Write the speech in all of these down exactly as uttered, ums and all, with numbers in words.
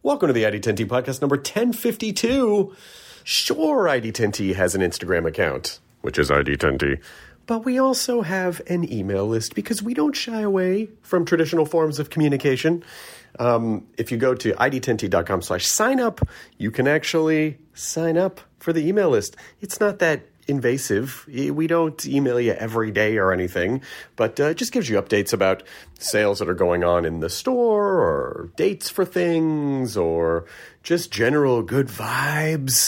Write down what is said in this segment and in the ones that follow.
Welcome to the I D ten T podcast number ten fifty-two. Sure, I D ten T has an Instagram account, which is I D ten T. But we also have an email list because we don't shy away from traditional forms of communication. Um, if you go to I D ten T dot com slash sign up, you can actually sign up for the email list. It's not that invasive. We don't email you every day or anything, but uh, it just gives you updates about sales that are going on in the store or dates for things or just general good vibes.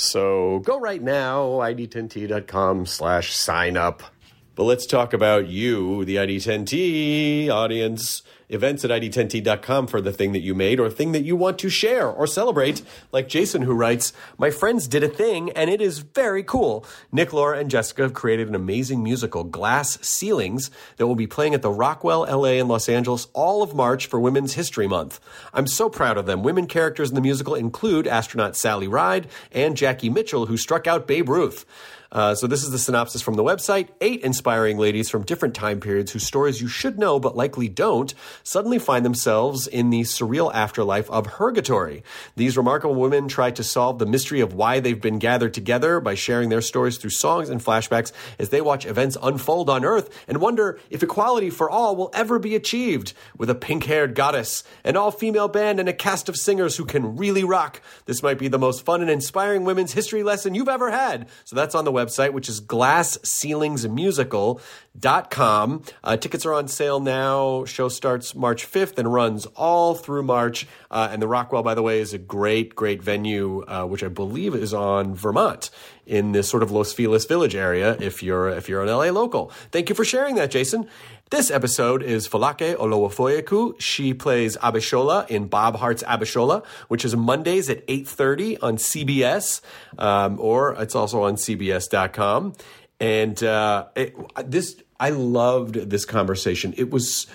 So go right now, I D ten T dot com slash sign up. But let's talk about you, the I D ten T audience. Events at I D ten T dot com for the thing that you made or thing that you want to share or celebrate. Like Jason, who writes, my friends did a thing and it is very cool. Nick, Laura, and Jessica have created an amazing musical, Glass Ceilings, that will be playing at the Rockwell, L A, and Los Angeles all of March for Women's History Month. I'm so proud of them. Women characters in the musical include astronaut Sally Ride and Jackie Mitchell, who struck out Babe Ruth. Uh, so this is the synopsis from the website. Eight inspiring ladies from different time periods whose stories you should know but likely don't suddenly find themselves in the surreal afterlife of Purgatory. These remarkable women try to solve the mystery of why they've been gathered together by sharing their stories through songs and flashbacks as they watch events unfold on Earth and wonder if equality for all will ever be achieved. With a pink-haired goddess, an all-female band, and a cast of singers who can really rock, this might be the most fun and inspiring women's history lesson you've ever had. So that's on the website. website, which is glass ceilings musical dot com. Uh, tickets are on sale now. Show starts March fifth and runs all through March. Uh, and the Rockwell, by the way, is a great, great venue, uh, which I believe is on Vermont in this sort of Los Feliz Village area if you're if you're an L A local. Thank you for sharing that, Jason. This episode is Folake Olowofoyeku. She plays Abishola in Bob Hart's Abishola, which is Mondays at eight thirty on C B S, um, or it's also on C B S dot com. And uh, it, this, I loved this conversation. It was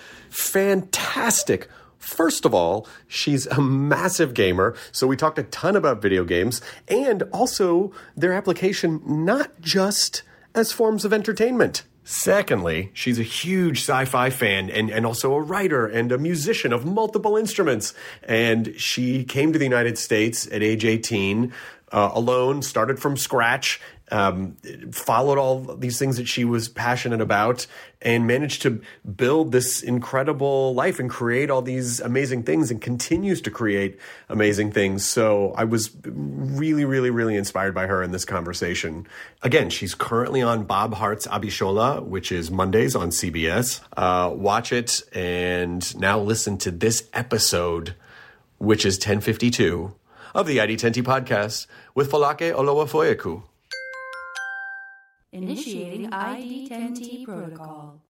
fantastic. First of all, she's a massive gamer, so we talked a ton about video games and also their application not just as forms of entertainment. Secondly, she's a huge sci-fi fan and, and also a writer and a musician of multiple instruments. And she came to the United States at age eighteen, uh, alone, started from scratch, um, followed all these things that she was passionate about, and managed to build this incredible life and create all these amazing things and continues to create amazing things. So I was really, really, really inspired by her in this conversation. Again, she's currently on Bob Hart's Abishola, which is Mondays on C B S. Uh, watch it and now listen to this episode, which is ten fifty-two of the I D ten T podcast with Folake Olowofoyeku. Initiating I D ten T protocol.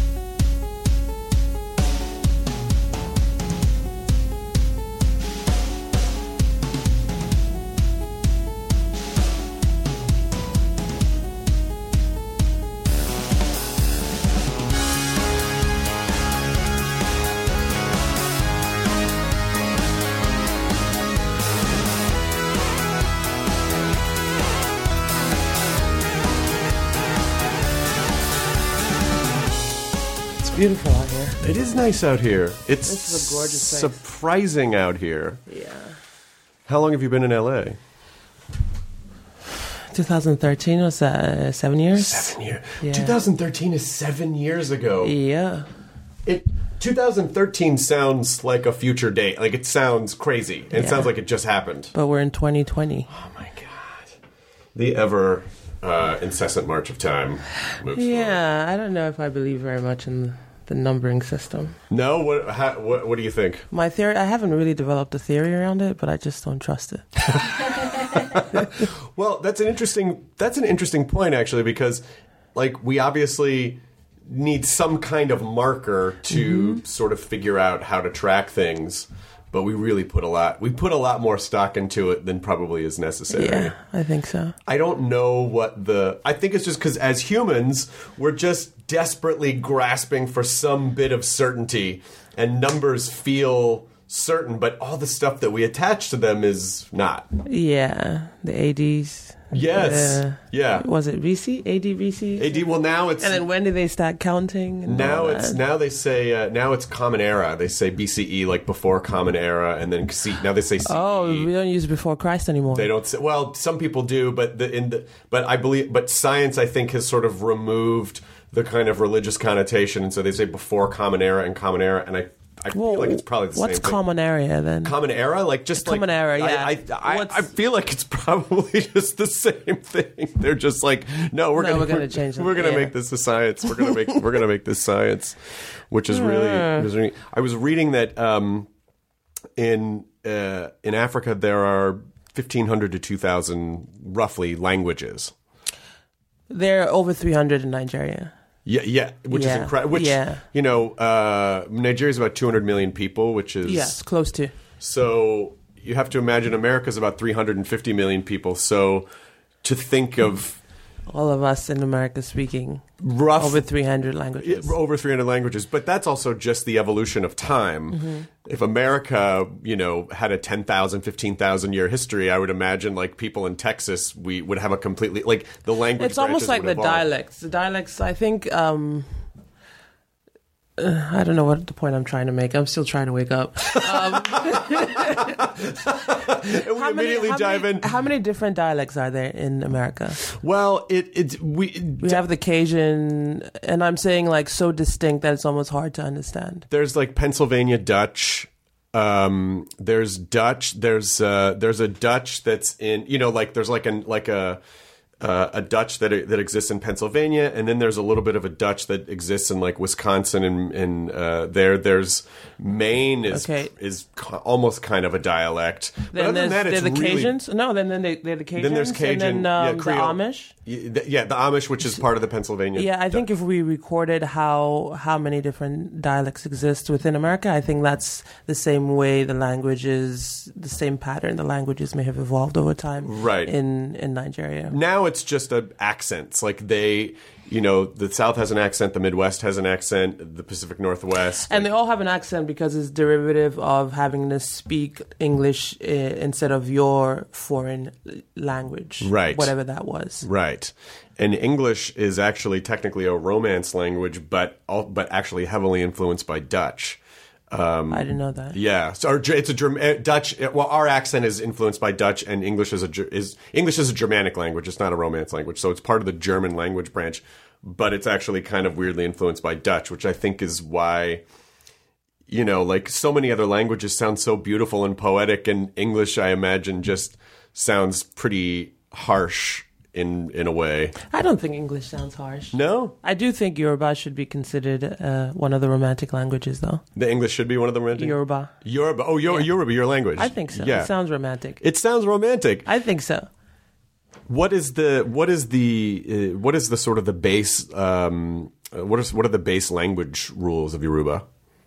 Beautiful out here. It is nice out here. It's This is a gorgeous place. surprising out here. Yeah. How long have you been in L A? twenty thirteen was uh, seven years. Seven years. Yeah. twenty thirteen is seven years ago. Yeah. It twenty thirteen sounds like a future date. Like it sounds crazy. It Yeah. sounds like it just happened. But we're in twenty twenty. Oh my god. The ever uh, incessant march of time moves Yeah, I don't know if I believe very much in the numbering system. forward. No, what, how, what what do you think? My theory, I haven't really developed a theory around it, but I just don't trust it. Well, that's an interesting that's an interesting point actually, because like we obviously need some kind of marker to mm-hmm. sort of figure out how to track things, but we really put a lot we put a lot more stock into it than probably is necessary. Yeah, I think so. I don't know what the I think it's just because as humans we're just desperately grasping for some bit of certainty, and numbers feel certain, but all the stuff that we attach to them is not. Yeah, the A Ds, Yes. Uh, yeah. Was it B C? A D B C? A D. Well, now it's And then when did they start counting? and now all it's that? now they say uh, now it's Common Era. They say B C E, like before Common Era, and then C. Now they say C E. Oh, we don't use before Christ anymore. They don't say, well, some people do, but the, in the but I believe but science I think has sort of removed the kind of religious connotation, and so they say before Common Era and Common Era, and I I Well, feel like it's probably the what's same thing. common area then? Common Era, like just Common like Era, yeah. I I, I, What's- I feel like it's probably just the same thing. They're just like, no, we're No, gonna we're gonna change it, We're gonna yeah. make this a science. We're gonna make we're gonna make this science, which is really. Yeah. was really- I was reading that um, in uh, in Africa there are fifteen hundred to two thousand roughly languages. There are over three hundred in Nigeria. Yeah, yeah, which is Yeah, incredible. Which yeah. you know, uh, Nigeria's about two hundred million people, which is Yes, close to. So you have to imagine America's about three hundred fifty million people. So to think of All of us in America speaking rough over three hundred languages. Yeah, over three hundred languages, but that's also just the evolution of time. Mm-hmm. If America, you know, had a ten thousand, fifteen thousand year history, I would imagine like people in Texas, we would have a completely, like the language It's almost branches like would the evolve. dialects. The dialects, I think, um, uh, I don't know what the point I'm trying to make. I'm still trying to wake up. Um, And we how many- immediately how dive many, in. How many different dialects are there in America? Well, it, it, we, We have the Cajun, and I'm saying like so distinct that it's almost hard to understand. there's like Pennsylvania Dutch. Um, there's Dutch. There's uh, there's a Dutch that's in, you know, like there's like an like a uh, a Dutch that that exists in Pennsylvania, and then there's a little bit of a Dutch that exists in like Wisconsin and, and uh, there there's Maine is Okay. is co- almost kind of a dialect. But Then other than there's that, it's they're the really, Cajuns. No, then then they, they're the Cajuns. Then there's Cajun, and then um, yeah, the Creole. Amish. Yeah, the- yeah, the Amish, which is part of the Pennsylvania. Yeah, I think if we recorded how how many different dialects exist within America, I think that's the same way the languages, the same pattern the languages may have evolved over time. Right. In in Nigeria. Now it's just a accents. Like they, you know, the South has an accent, the Midwest has an accent, the Pacific Northwest. And like- they all have an accent because it's derivative of having to speak English uh, instead of your foreign language, Right. Whatever that was. Right. And English is actually technically a Romance language, but all, but actually heavily influenced by Dutch. Um, I didn't know that. yeah, so our, it's a Germ- uh, Dutch. Well, our accent is influenced by Dutch, and English is a Ger- is English is a Germanic language. It's not a Romance language, so it's part of the German language branch. But it's actually kind of weirdly influenced by Dutch, which I think is why, you know, like so many other languages sound so beautiful and poetic, and English, I imagine, just sounds pretty harsh in in a way. I don't think English sounds harsh. No, I do think Yoruba should be considered uh, one of the romantic languages, though. the English should be one of the romantic. Yoruba. Yoruba. Oh, Yo- Yeah. Yoruba, your language. I think so. Yeah, It sounds romantic. it sounds romantic. I think so. What is the what is the uh, what is the sort of the base um, uh, what is what are the base language rules of Yoruba?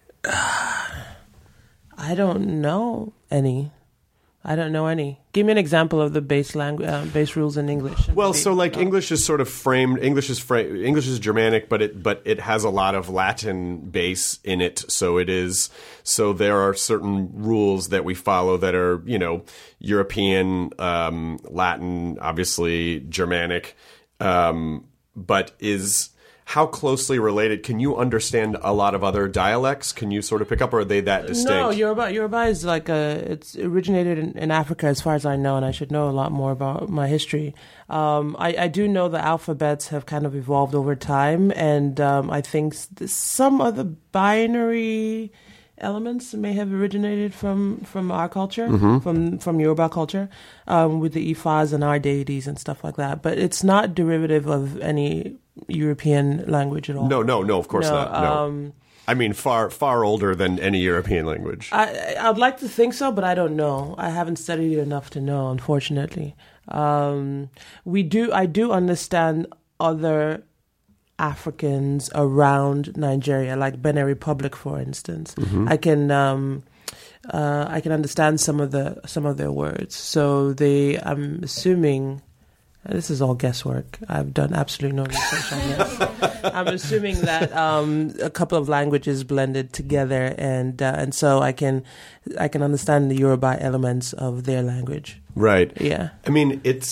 I don't know any. I don't know any. Give me an example of the base language, uh, base rules in English. Well, so like English is sort of framed. English is fra- English is Germanic, but it but it has a lot of Latin base in it. So it is. So there are certain rules that we follow that are, you know, European, um, Latin, obviously Germanic, um, but is. How closely related? Can you understand a lot of other dialects? Can you sort of pick up, or are they that distinct? No, Yoruba. Yoruba is like a. It's originated in, in Africa, as far as I know, and I should know a lot more about my history. Um, I, I do know the alphabets have kind of evolved over time, and um, I think s- some of the binary elements may have originated from, from our culture, Mm-hmm. from from Yoruba culture, um, with the Ifas and our deities and stuff like that. But it's not derivative of any European language at all. No, no, no. Of course No, not. No. um, I mean, far far older than any European language. I I'd like to think so, but I don't know. I haven't studied it enough to know, unfortunately. Um, we do. I do understand other Africans around Nigeria, like Benin Republic, for instance. I can. Um, uh, I can understand some of the some of their words. So they. I'm assuming. This is all guesswork. I've done absolutely no research on this. I'm assuming that um, a couple of languages blended together, and uh, and so I can I can understand the Yoruba elements of their language. Right. Yeah. I mean, it's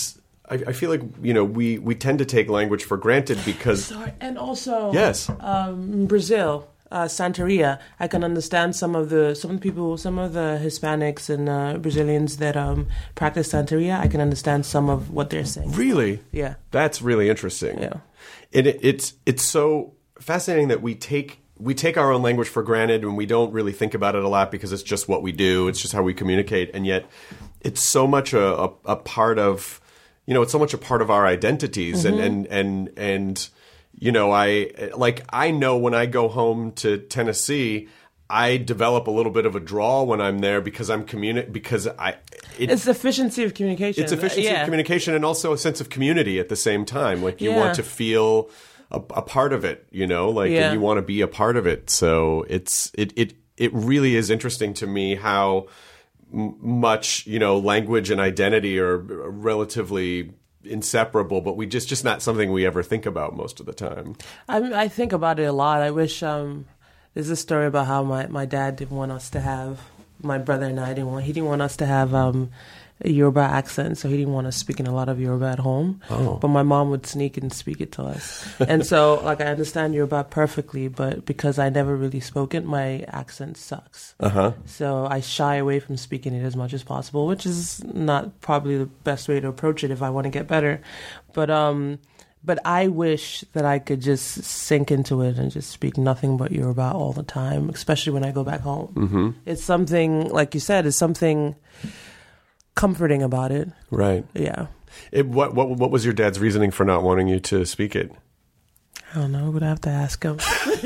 I, I feel like, you know, we, we tend to take language for granted because... Sorry. And also, yes. um, Brazil, uh, Santeria, I can understand some of the some of the people, some of the Hispanics and uh, Brazilians that um, practice Santeria. I can understand some of what they're saying. Really? Yeah. That's really interesting. Yeah. And it, it's it's so fascinating that we take we take our own language for granted and we don't really think about it a lot because it's just what we do. It's just how we communicate. And yet it's so much a, a, a part of, you know, it's so much a part of our identities. Mm-hmm. And, and, and, and, you know, I, like, I know when I go home to Tennessee, I develop a little bit of a drawl when I'm there because I'm communi- because I it, it's efficiency of communication. It's efficiency yeah. of communication and also a sense of community at the same time. Like you yeah. want to feel a, a part of it, you know, like yeah. and you want to be a part of it. So it's it it it really is interesting to me how m- much, you know, language and identity are relatively inseparable, but we just just not something we ever think about most of the time. I I think about it a lot. I wish um there's a story about how my, my dad didn't want us to have, my brother and I didn't want, he didn't want us to have um, a Yoruba accent, so he didn't want us speaking a lot of Yoruba at home. Oh. But my mom would sneak and speak it to us. And so, like, I understand Yoruba perfectly, but because I never really spoke it, my accent sucks. Uh-huh. So I shy away from speaking it as much as possible, which is not probably the best way to approach it if I want to get better. But, um... But I wish that I could just sink into it and just speak nothing but Yoruba all the time, especially when I go back home. Mm-hmm. It's something, like you said, it's something comforting about it. Right. Yeah. It, what what what was your dad's reasoning for not wanting you to speak it? I don't know. Would I have to ask him?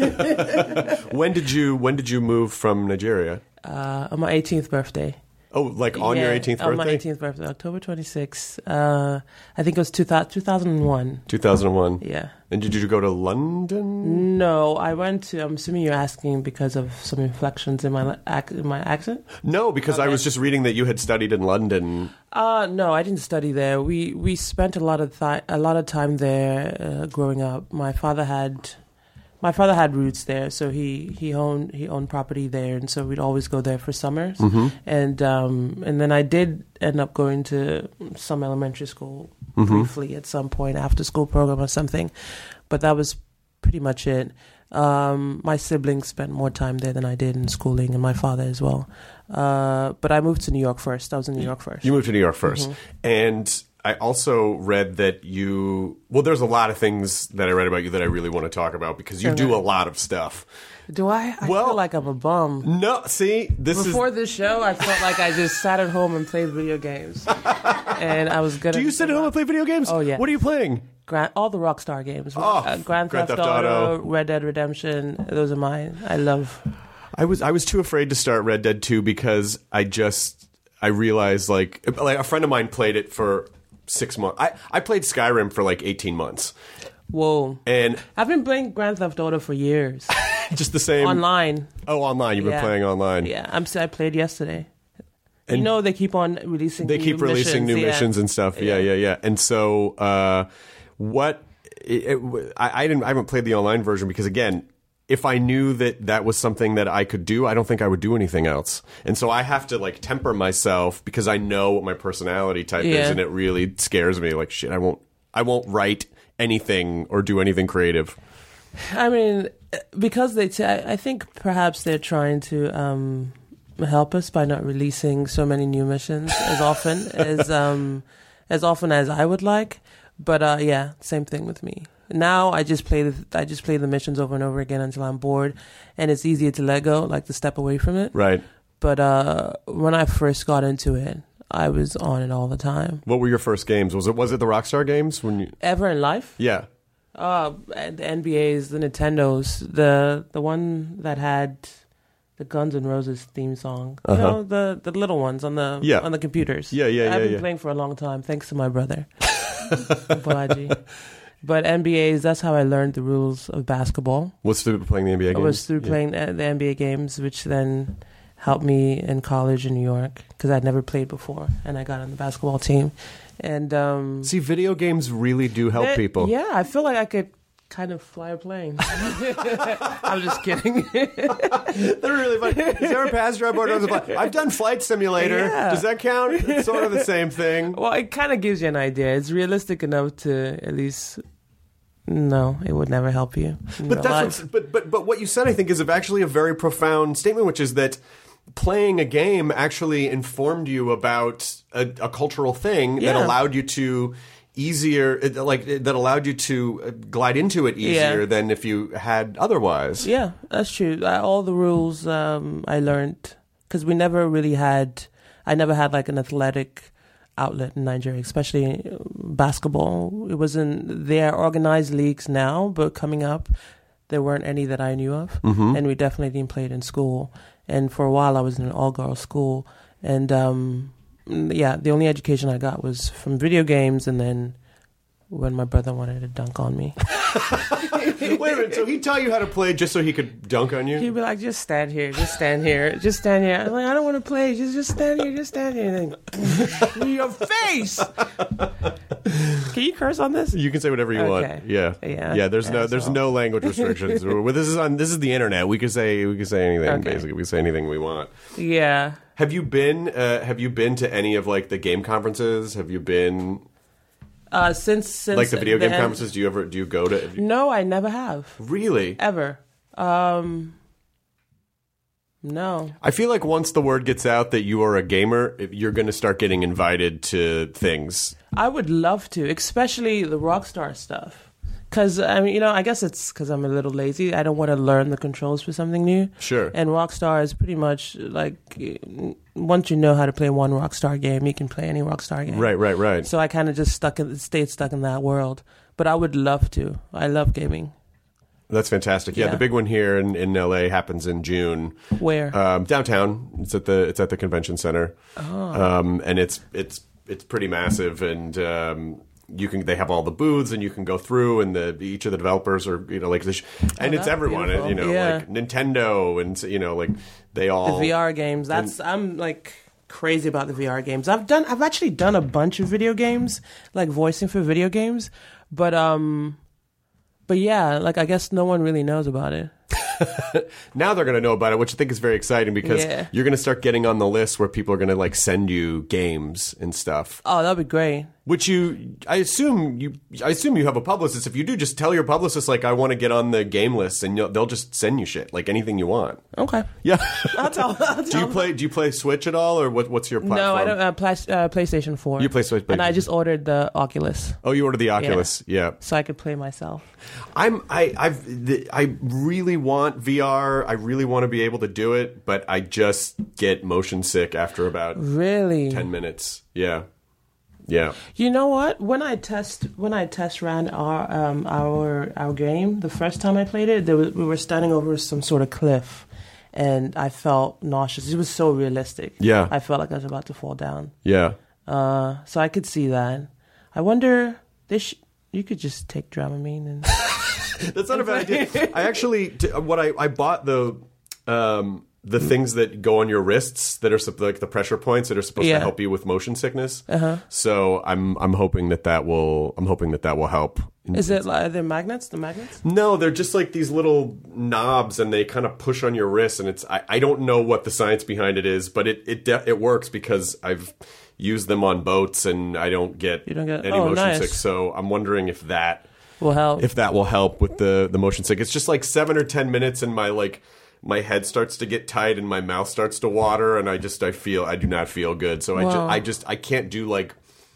When did you When did you move from Nigeria? Uh, on my eighteenth birthday. Oh, like on yeah, your eighteenth birthday? On my eighteenth birthday, October twenty-sixth. Uh, I think it was two thousand, two thousand one. two thousand one. Yeah. And did you go to London? No, I went to, I'm assuming you're asking because of some inflections in my ac- in my accent? No, because Okay. I was just reading that you had studied in London. Uh, no, I didn't study there. We we spent a lot of th- a lot of time there uh, growing up. My father had my father had roots there, so he, he owned he owned property there, and so we'd always go there for summers. Mm-hmm. And um and then I did end up going to some elementary school Mm-hmm. briefly at some point, after school program or something, but that was pretty much it. Um, my siblings spent more time there than I did in schooling, and my father as well. Uh, but I moved to New York first. I was in New York first. You moved to New York first. Mm-hmm. And I also read that you... Well, there's a lot of things that I read about you that I really want to talk about because you Okay. do a lot of stuff. Do I? I Well- feel like I'm a bum. No, see, this Before is... this show, I felt like I just sat at home and played video games, and I was good. Do at you sit at home and play video games? Oh, yeah. What are you playing? Grand, all the Rockstar games. Oh, uh, Grand, Grand Theft, Theft Auto, Auto. Red Dead Redemption. Those are mine. I love. I was I was too afraid to start Red Dead two because I just... I realized, like... Like, a friend of mine played it for six months. I, I played Skyrim for, like, eighteen months. Whoa. And I've been playing Grand Theft Auto for years. just the same... Online. Oh, online. You've been Yeah. playing online. Yeah, I'm. I played yesterday. And you know they keep on releasing. They new keep releasing missions. new yeah. missions and stuff. Yeah, yeah, yeah. And so, uh, what? It, it, I, I didn't. I haven't played the online version because, again, if I knew that that was something that I could do, I don't think I would do anything else. And so I have to like temper myself because I know what my personality type Yeah. is, and it really scares me. Like shit, I won't. I won't write anything or do anything creative. I mean, because they. T- I think perhaps they're trying to um, help us by not releasing so many new missions as often as um, as often as I would like. But uh, yeah, same thing with me. Now I just play the I just play the missions over and over again until I'm bored, and it's easier to let go, like to step away from it. Right. But uh, when I first got into it, I was on it all the time. What were your first games? Was it was it the Rockstar games when you? Ever in life? Yeah. Uh, the N B As, the Nintendos, the the one that had the Guns N' Roses theme song. You Uh-huh. know, the the little ones on the Yeah. on the computers. Yeah, yeah, I've yeah, been yeah. playing for a long time, thanks to my brother, Balaji. But N B As, that's how I learned the rules of basketball. What's through playing the N B A I games? was through Yeah. playing uh, the N B A games, which then helped me in college in New York because I'd never played before, and I got on the basketball team. And um, See, video games really do help they- people. Yeah, I feel like I could kind of fly a plane. I'm just kidding. They're really funny. Is there a passenger on board? I've done Flight Simulator. Yeah. Does that count? It's sort of the same thing. Well, it kind of gives you an idea. It's realistic enough to at least. No, it would never help you. But that's what, but but but what you said, I think, is actually a very profound statement, which is that playing a game actually informed you about a, a cultural thing Yeah. that allowed you to. Easier, like that allowed you to glide into it easier Yeah. than if you had otherwise. Yeah, that's true. I, all the rules um, I learned because we never really had. I never had like an athletic outlet in Nigeria, especially basketball. It wasn't there. Organized leagues now, but coming up, there weren't any that I knew of, Mm-hmm. and we definitely didn't play it in school. And for a while, I was in an all-girls school, and. Um, Yeah, the only education I got was from video games, and then when my brother wanted to dunk on me, Wait a minute, so he taught you how to play just so he could dunk on you? he'd be like, "Just stand here, just stand here, just stand here." I'm like, "I don't want to play. Just, just stand here, just stand here." And then, in your face. Can you curse on this? You can say whatever you Okay. want. Yeah, Yeah. yeah. There's no, Yeah, there's so- no language restrictions. Well, this is on. This is the internet. We can say, we can say anything. Okay. Basically, we can say anything we want. Yeah. Have you been? Uh, have you been to any of like the game conferences? Have you been Uh, since since like the video game then- conferences? Do you ever? Do you go to? No, I never have Really? ever. Um, no. I feel like once the word gets out that you are a gamer, you're going to start getting invited to things. I would love to, especially the Rockstar stuff. Because, I mean, you know, I guess it's because I'm a little lazy. I don't want to learn the controls for something new. Sure. And Rockstar is pretty much like, once you know how to play one Rockstar game, you can play any Rockstar game. Right, right, right. So I kind of just stuck in, stayed stuck in that world. But I would love to. I love gaming. That's fantastic. Yeah, Yeah. the big one here in, in L A happens in June. Where? Um, downtown. It's at the it's at the convention center. Oh. Um, and it's it's it's pretty massive, and um, you can they have all the booths, and you can go through, and the each of the developers are you know like this, and Oh, it's that's everyone. beautiful. You know, Yeah. like Nintendo, and you know, like they all The V R games. That's I'm like crazy about the V R games. I've done I've actually done a bunch of video games, like voicing for video games, but um but yeah, like I guess no one really knows about it. Now they're going to know about it, which I think is very exciting because Yeah. you're going to start getting on the list where people are going to like send you games and stuff. Oh, that'd be great. Which you, I assume you, I assume you have a publicist. If you do, just tell your publicist like I want to get on the game list, and you'll, they'll just send you shit like anything you want. Okay. Yeah. I'll tell, I'll do tell you them. play? Do you play Switch at all, or what? What's your platform? No, I don't. Uh, Play, uh, PlayStation four. You play Switch, and I just ordered the Oculus Oh, you ordered the Oculus. Yeah. so I could play myself. I'm. I. I've. The, I really want V R. I really want to be able to do it, but I just get motion sick after about Really? ten minutes. Yeah. Yeah. You know what? When I test when I test ran our um, our our game the first time I played it, there was, we were standing over some sort of cliff, and I felt nauseous. It was so realistic. Yeah. I felt like I was about to fall down. Yeah. Uh, so I could see that. I wonder. This you could just take Dramamine and. That's not a bad idea. I actually, t- what I, I bought the um, the things that go on your wrists that are sup- like the pressure points that are supposed Yeah. to help you with motion sickness. Uh-huh. So I'm I'm hoping that that will I'm hoping that that will help. Is it like are there magnets? The magnets? No, they're just like these little knobs, and they kind of push on your wrist. And it's I, I don't know what the science behind it is, but it it de- it works because I've used them on boats, and I don't get, You don't get- any oh, motion nice. sick. So I'm wondering if that. Will help. if that will help with the the motion sick. It's just like seven or ten minutes, and my like my head starts to get tight, and my mouth starts to water, and I just I feel I do not feel good. So I just Wow. I just I can't do like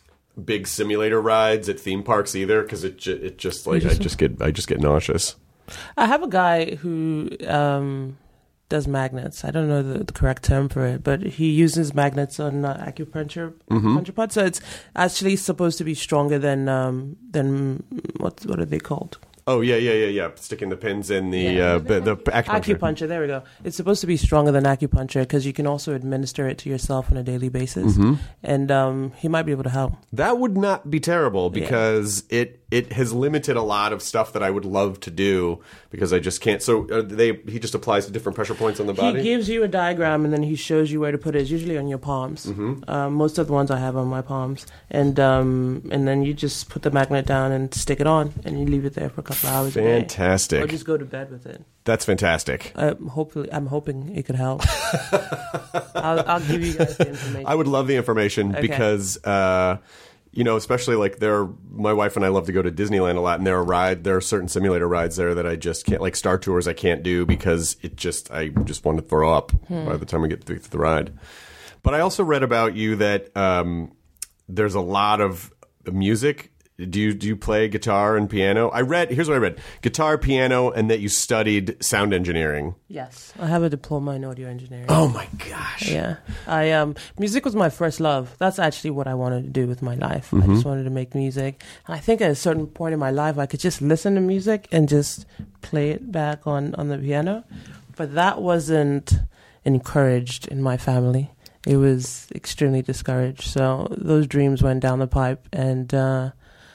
big simulator rides at theme parks either because it ju- it just like I just- just get I just get nauseous. I have a guy who um, does magnets. I don't know the, the correct term for it, but he uses magnets on uh, acupuncture Mm-hmm. acupuncture pods. So it's actually supposed to be stronger than um, than what what are they called? Oh yeah yeah yeah yeah sticking the pins in the Yeah. uh, the, the acupuncture. Acupuncture. There we go. It's supposed to be stronger than acupuncture because you can also administer it to yourself on a daily basis, Mm-hmm. and um, he might be able to help. That would not be terrible because it it has limited a lot of stuff that I would love to do because I just can't. So uh, they he just applies to different pressure points on the body? He gives you a diagram and then he shows you where to put it. It's usually on your palms. Mm-hmm. Um, most of the ones I have on my palms. And um, and then you just put the magnet down and stick it on and you leave it there for a couple of hours. Fantastic. A day. Or just go to bed with it. That's fantastic. Uh, hopefully, I'm hoping it could help. I'll, I'll give you guys the information. I would love the information Okay. because... Uh, You know, especially like there, my wife and I love to go to Disneyland a lot, and there are ride, there are certain simulator rides there that I just can't, like Star Tours, I can't do because it just, I just want to throw up hmm. by the time we get through the ride. But I also read about you that um, there's a lot of music. Do you do you play guitar and piano? I read, here's what I read: guitar, piano, and that you studied sound engineering. Yes, I have a diploma in audio engineering. Oh my gosh! Yeah, I um, music was my first love. That's actually what I wanted to do with my life. Mm-hmm. I just wanted to make music, and I think at a certain point in my life, I could just listen to music and just play it back on on the piano. But that wasn't encouraged in my family. It was extremely discouraged. So those dreams went down the pipe, and. Uh,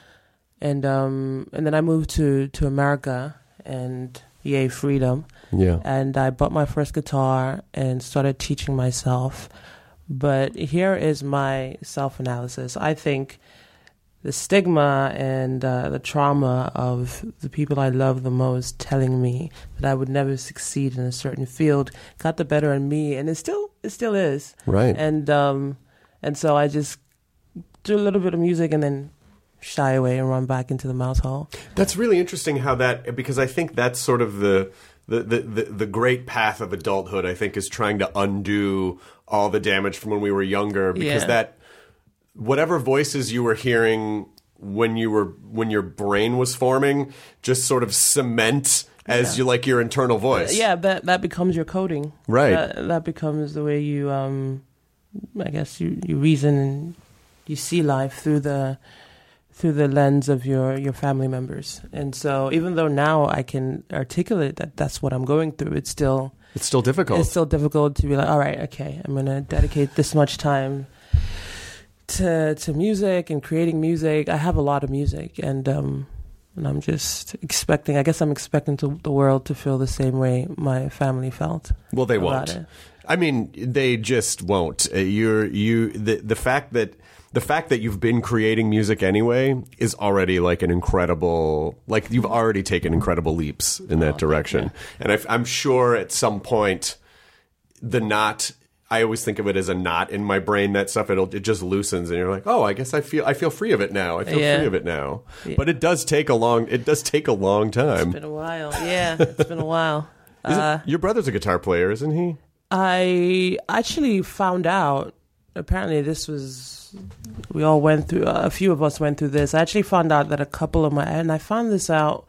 And um and then I moved to, to America and yay freedom. Yeah. And I bought my first guitar and started teaching myself. But here is my self-analysis. I think the stigma and uh, the trauma of the people I love the most telling me that I would never succeed in a certain field got the better of me, and it still it still is. Right. And um and so I just do a little bit of music and then shy away and run back into the mouse hole. That's really interesting how that, because I think that's sort of the the, the, the the great path of adulthood, I think, is trying to undo all the damage from when we were younger, because Yeah. that whatever voices you were hearing when you were when your brain was forming just sort of cement as Yeah. you like your internal voice. Yeah, that that becomes your coding. Right. That, that becomes the way you um I guess you, you reason and you see life through the through the lens of your, your family members. And so even though now I can articulate that that's what I'm going through, it's still... It's still difficult. It's still difficult to be like, all right, okay, I'm going to dedicate this much time to to music and creating music. I have a lot of music, and um, and I'm just expecting, I guess I'm expecting to, the world to feel the same way my family felt. Well, they about won't. it. I mean, they just won't. Uh, you're you the the fact that the fact that you've been creating music anyway is already like an incredible, like you've already taken incredible leaps in that Oh, direction. yeah. And I, I'm sure at some point, the knot. I always think of it as a knot in my brain. That stuff, it'll it just loosens, and you're like, oh, I guess I feel I feel free of it now. I feel Yeah. free of it now. Yeah. But it does take a long. It does take a long time. It's been a while. Yeah, it's been a while. Is it- Uh, your brother's a guitar player, isn't he? I actually found out, apparently this was, we all went through, a few of us went through this. I actually found out that a couple of my, and I found this out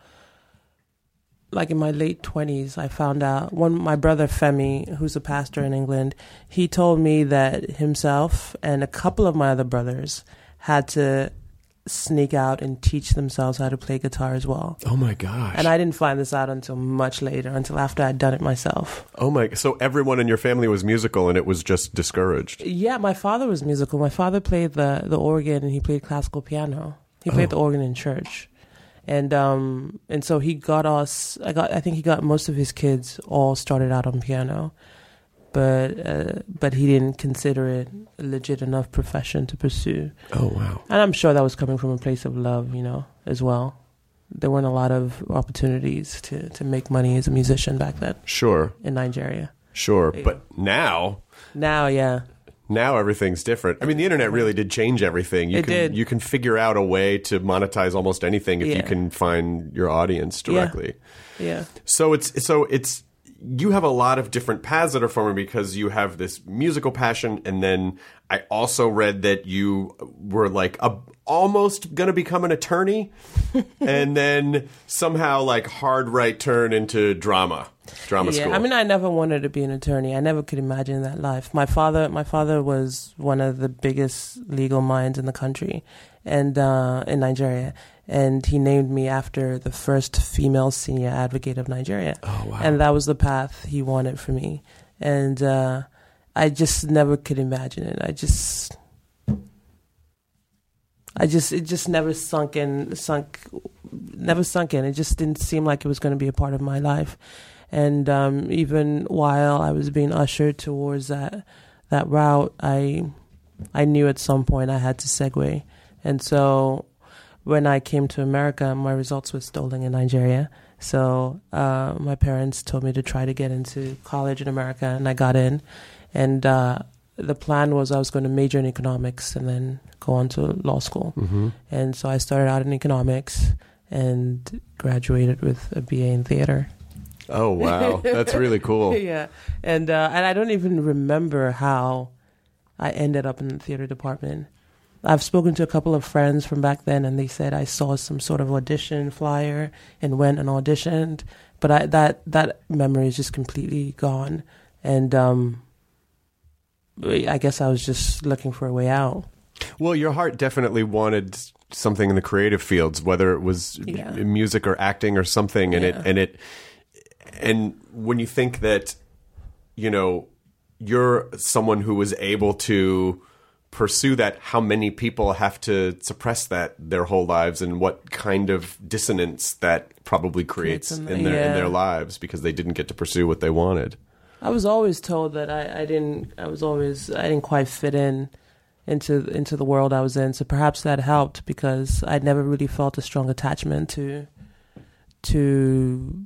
like in my late twenties, I found out, one, my brother Femi, who's a pastor in England, he told me that himself and a couple of my other brothers had to sneak out and teach themselves how to play guitar as well. Oh my gosh! And I didn't find this out until much later, until after I'd done it myself. Oh my! So everyone in your family was musical, and it was just discouraged. Yeah, my father was musical. My father played the, the organ, and he played classical piano. He played Oh. the organ in church. And um and so he got us, I got I think he got most of his kids all started out on piano. But uh, but he didn't consider it a legit enough profession to pursue. Oh wow! And I'm sure that was coming from a place of love, you know, as well. There weren't a lot of opportunities to, to make money as a musician back then Sure, in Nigeria. sure. Yeah. But now, Now, yeah. now everything's different. I mean, the internet really did change everything. You It can did. you can figure out a way to monetize almost anything if you Yeah. can find your audience directly. Yeah. So it's so it's you have a lot of different paths that are forming because you have this musical passion, and then I also read that you were like a, almost going to become an attorney, and then somehow like hard right turn into drama, drama Yeah, school. I mean, I never wanted to be an attorney. I never could imagine that life. My father, my father was one of the biggest legal minds in the country, and uh, in Nigeria, and he named me after the first female senior advocate of Nigeria. Oh, wow. And that was the path he wanted for me, and uh, I just never could imagine it. I just, I just it just never sunk in, sunk, never sunk in. It just didn't seem like it was going to be a part of my life. And um, even while I was being ushered towards that that route, I I knew at some point I had to segue. And so when I came to America, my results were stolen in Nigeria. So uh, my parents told me to try to get into college in America, and I got in. And uh, the plan was I was going to major in economics and then go on to law school. Mm-hmm. And so I started out in economics and graduated with a B A in theater. Oh, wow. That's really cool. Yeah. And, uh, and I don't even remember how I ended up in the theater department. I've spoken to a couple of friends from back then, and they said I saw some sort of audition flyer and went and auditioned. But I, that that memory is just completely gone. And um, I guess I was just looking for a way out. Well, your heart definitely wanted something in the creative fields, whether it was Yeah. music or acting or something. And Yeah. it and it and when you think that, you know, you're someone who was able to pursue that, how many people have to suppress that their whole lives, and what kind of dissonance that probably creates Creates in in the- their in yeah. their lives because they didn't get to pursue what they wanted. I was always told that I, I didn't. I was always. I didn't quite fit in into into the world I was in. So perhaps that helped because I'd never really felt a strong attachment to to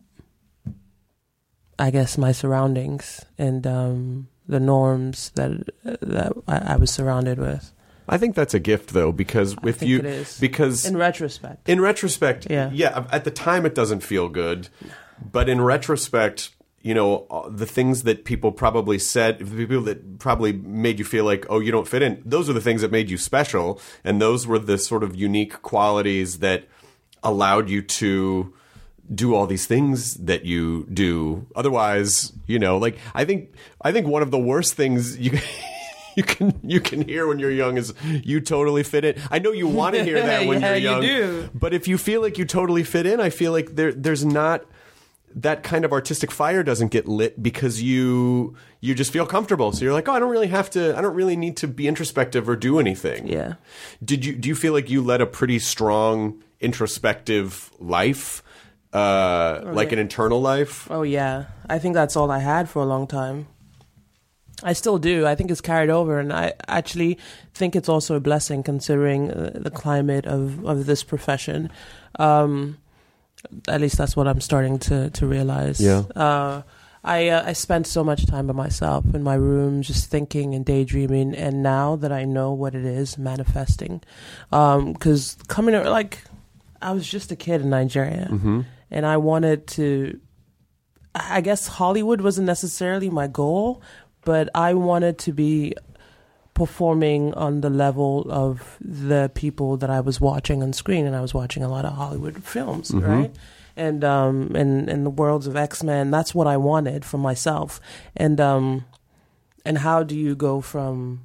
I guess my surroundings and um, the norms that that I, I was surrounded with. I think that's a gift, though, because I if think you it is. because In retrospect, in retrospect, Yeah. yeah, at the time it doesn't feel good, but in retrospect, you know, uh, the things that people probably said, the people that probably made you feel like, oh, you don't fit in, those are the things that made you special, and those were the sort of unique qualities that allowed you to do all these things that you do. Otherwise, you know, like I think I think one of the worst things you you can you can hear when you're young is you totally fit in. I know you want to hear that when Yeah, you're you young, do. but if you feel like you totally fit in, I feel like there there's not that kind of artistic fire doesn't get lit because you you just feel comfortable. So you're like, oh, I don't really have to. I don't really need to be introspective or do anything. yeah. Did you do you feel like you led a pretty strong introspective life? Uh, like yeah. an internal life. Oh yeah, I think that's all I had for a long time. I still do. I think it's carried over, and I actually think it's also a blessing considering uh, the climate of, of this profession. Um, at least that's what I'm starting to to realize. Yeah. Uh, I uh, I spent so much time by myself in my room, just thinking and daydreaming. And now that I know what it is, manifesting, because coming like I was just a kid in Nigeria. Mm-hmm. And I wanted to, I guess Hollywood wasn't necessarily my goal, but I wanted to be performing on the level of the people that I was watching on screen. And I was watching a lot of Hollywood films, Mm-hmm. right? And um, and, and the worlds of X-Men, that's what I wanted for myself. And um, and how do you go from,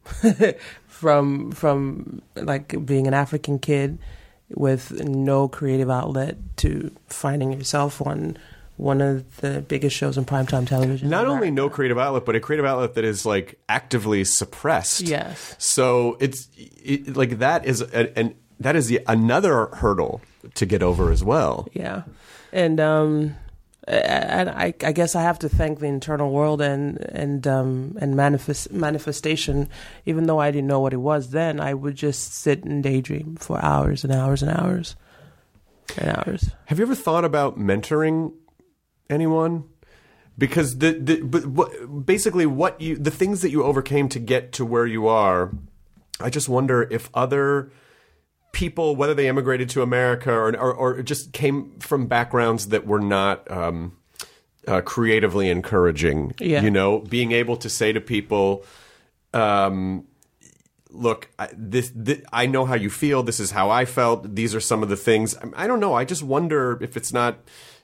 from, from like being an African kid with no creative outlet to finding yourself on one of the biggest shows on primetime television. Not in only America. no creative outlet, but a creative outlet that is like actively suppressed. Yes. So it's it, like that is a, an that is the, another hurdle to get over as well. Yeah. And um and I, I guess I have to thank the internal world and and um and manifest manifestation. Even though I didn't know what it was then, I would just sit and daydream for hours and hours and hours and hours. Have you ever thought about mentoring anyone? Because the the but what, basically what you the things that you overcame to get to where you are, I just wonder if other people, whether they immigrated to America or or, or just came from backgrounds that were not um, uh, creatively encouraging, Yeah. you know, being able to say to people, um, look, I, this, this, I know how you feel. This is how I felt. These are some of the things. I, I don't know. I just wonder if it's not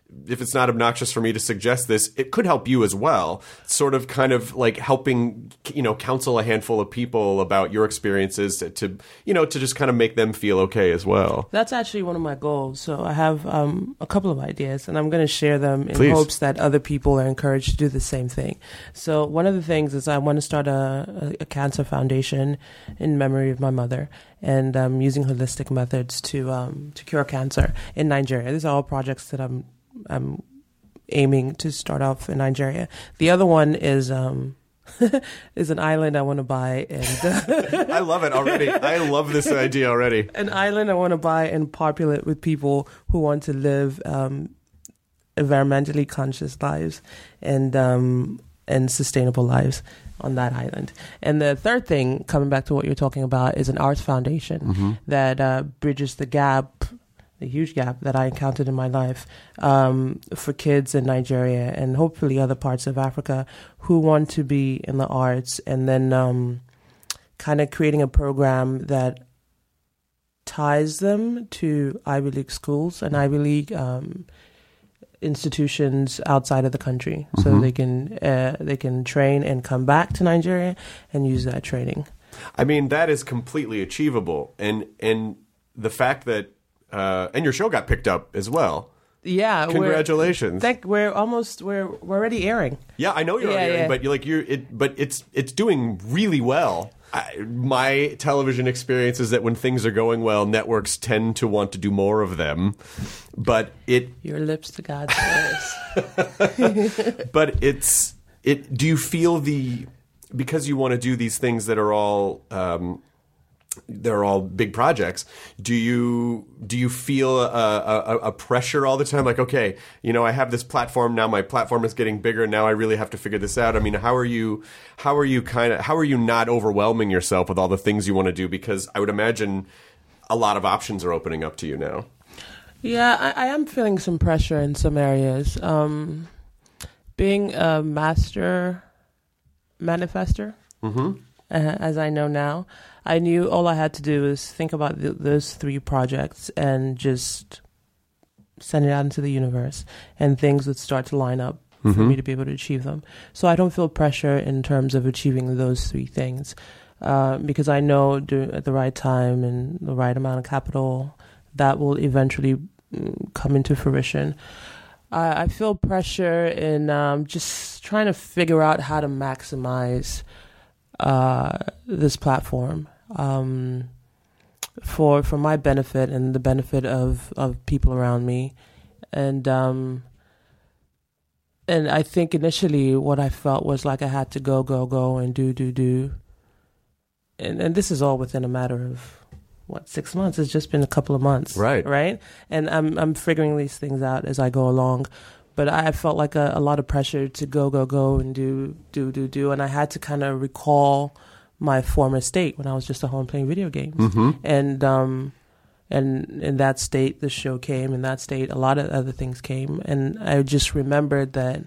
if it's not obnoxious for me to suggest this, it could help you as well. Sort of kind of like helping, you know, counsel a handful of people about your experiences to, to you know, to just kind of make them feel okay as well. That's actually one of my goals. So I have um, a couple of ideas, and I'm going to share them in Please. hopes that other people are encouraged to do the same thing. So one of the things is I want to start a, a, a cancer foundation in memory of my mother, and um, using holistic methods to um, to cure cancer in Nigeria. These are all projects that I'm I'm aiming to start off in Nigeria. The other one is um, is an island I want to buy, and uh, I love it already. I love this idea already. An island I want to buy and populate with people who want to live um, environmentally conscious lives and um, and sustainable lives on that island. And the third thing, coming back to what you're talking about, is an arts foundation mm-hmm. that uh, bridges the gap. The huge gap that I encountered in my life um, for kids in Nigeria and hopefully other parts of Africa who want to be in the arts, and then um, kind of creating a program that ties them to Ivy League schools and Ivy League um, institutions outside of the country, mm-hmm. so they can uh, they can train and come back to Nigeria and use that training. I mean, that is completely achievable, and and the fact that Uh, and your show got picked up as well. Yeah, congratulations! We're, thank, we're almost we're we're already airing. Yeah, I know you're yeah, already airing, yeah. but you're like you're it. But it's it's doing really well. I, my television experience is that when things are going well, networks tend to want to do more of them. But it your lips to God's ears. But it's it. Do you feel the because you want to do these things that are all. Um, They're all big projects. Do you do you feel a, a, a pressure all the time? Like, okay, you know, I have this platform now. My platform is getting bigger. Now I really have to figure this out. I mean, how are you? How are you kind of? How are you not overwhelming yourself with all the things you want to do? Because I would imagine a lot of options are opening up to you now. Yeah, I, I am feeling some pressure in some areas. Um, being a master manifester, mm-hmm. uh, as I know now. I knew all I had to do was think about th- those three projects and just send it out into the universe, and things would start to line up mm-hmm. for me to be able to achieve them. So I don't feel pressure in terms of achieving those three things uh, because I know do, at the right time and the right amount of capital that will eventually come into fruition. I, I feel pressure in um, just trying to figure out how to maximize uh, this platform. Um, for for my benefit and the benefit of, of people around me, and um, and I think initially what I felt was like I had to go go go and do do do, and and this is all within a matter of what six months. It's just been a couple of months, right? Right, and I'm I'm figuring these things out as I go along. But I felt like a, a lot of pressure to go go go and do do do do, and I had to kind of recall my former state when I was just at home playing video games. Mm-hmm. And um, and in that state, the show came. In that state, a lot of other things came. And I just remembered that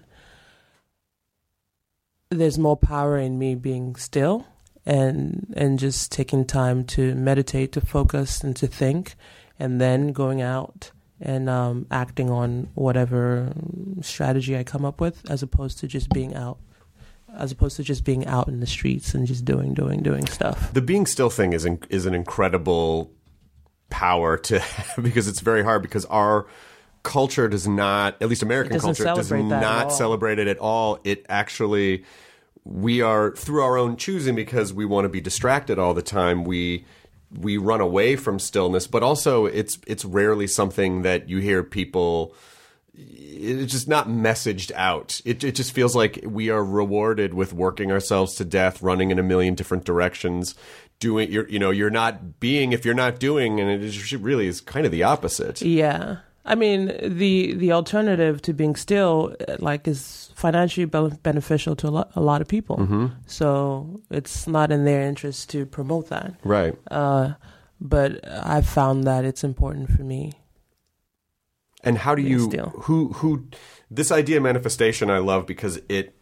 there's more power in me being still and and just taking time to meditate, to focus, and to think, and then going out and um, acting on whatever strategy I come up with, as opposed to just being out. As opposed to just being out in the streets and just doing, doing, doing stuff. The being still thing is in, is an incredible power to because it's very hard because our culture does not, at least American culture, does not celebrate it at all. It actually, we are through our own choosing because we want to be distracted all the time. We we run away from stillness, but also it's it's rarely something that you hear people. It's just not messaged out. It it just feels like we are rewarded with working ourselves to death, running in a million different directions, doing. You're you know you're not being if you're not doing, and it is, really is kind of the opposite. Yeah, I mean the the alternative to being still, like, is financially beneficial to a lot, a lot of people. Mm-hmm. So it's not in their interest to promote that, right? Uh, but I've found that it's important for me. And how do you still. who who this idea of manifestation I love because it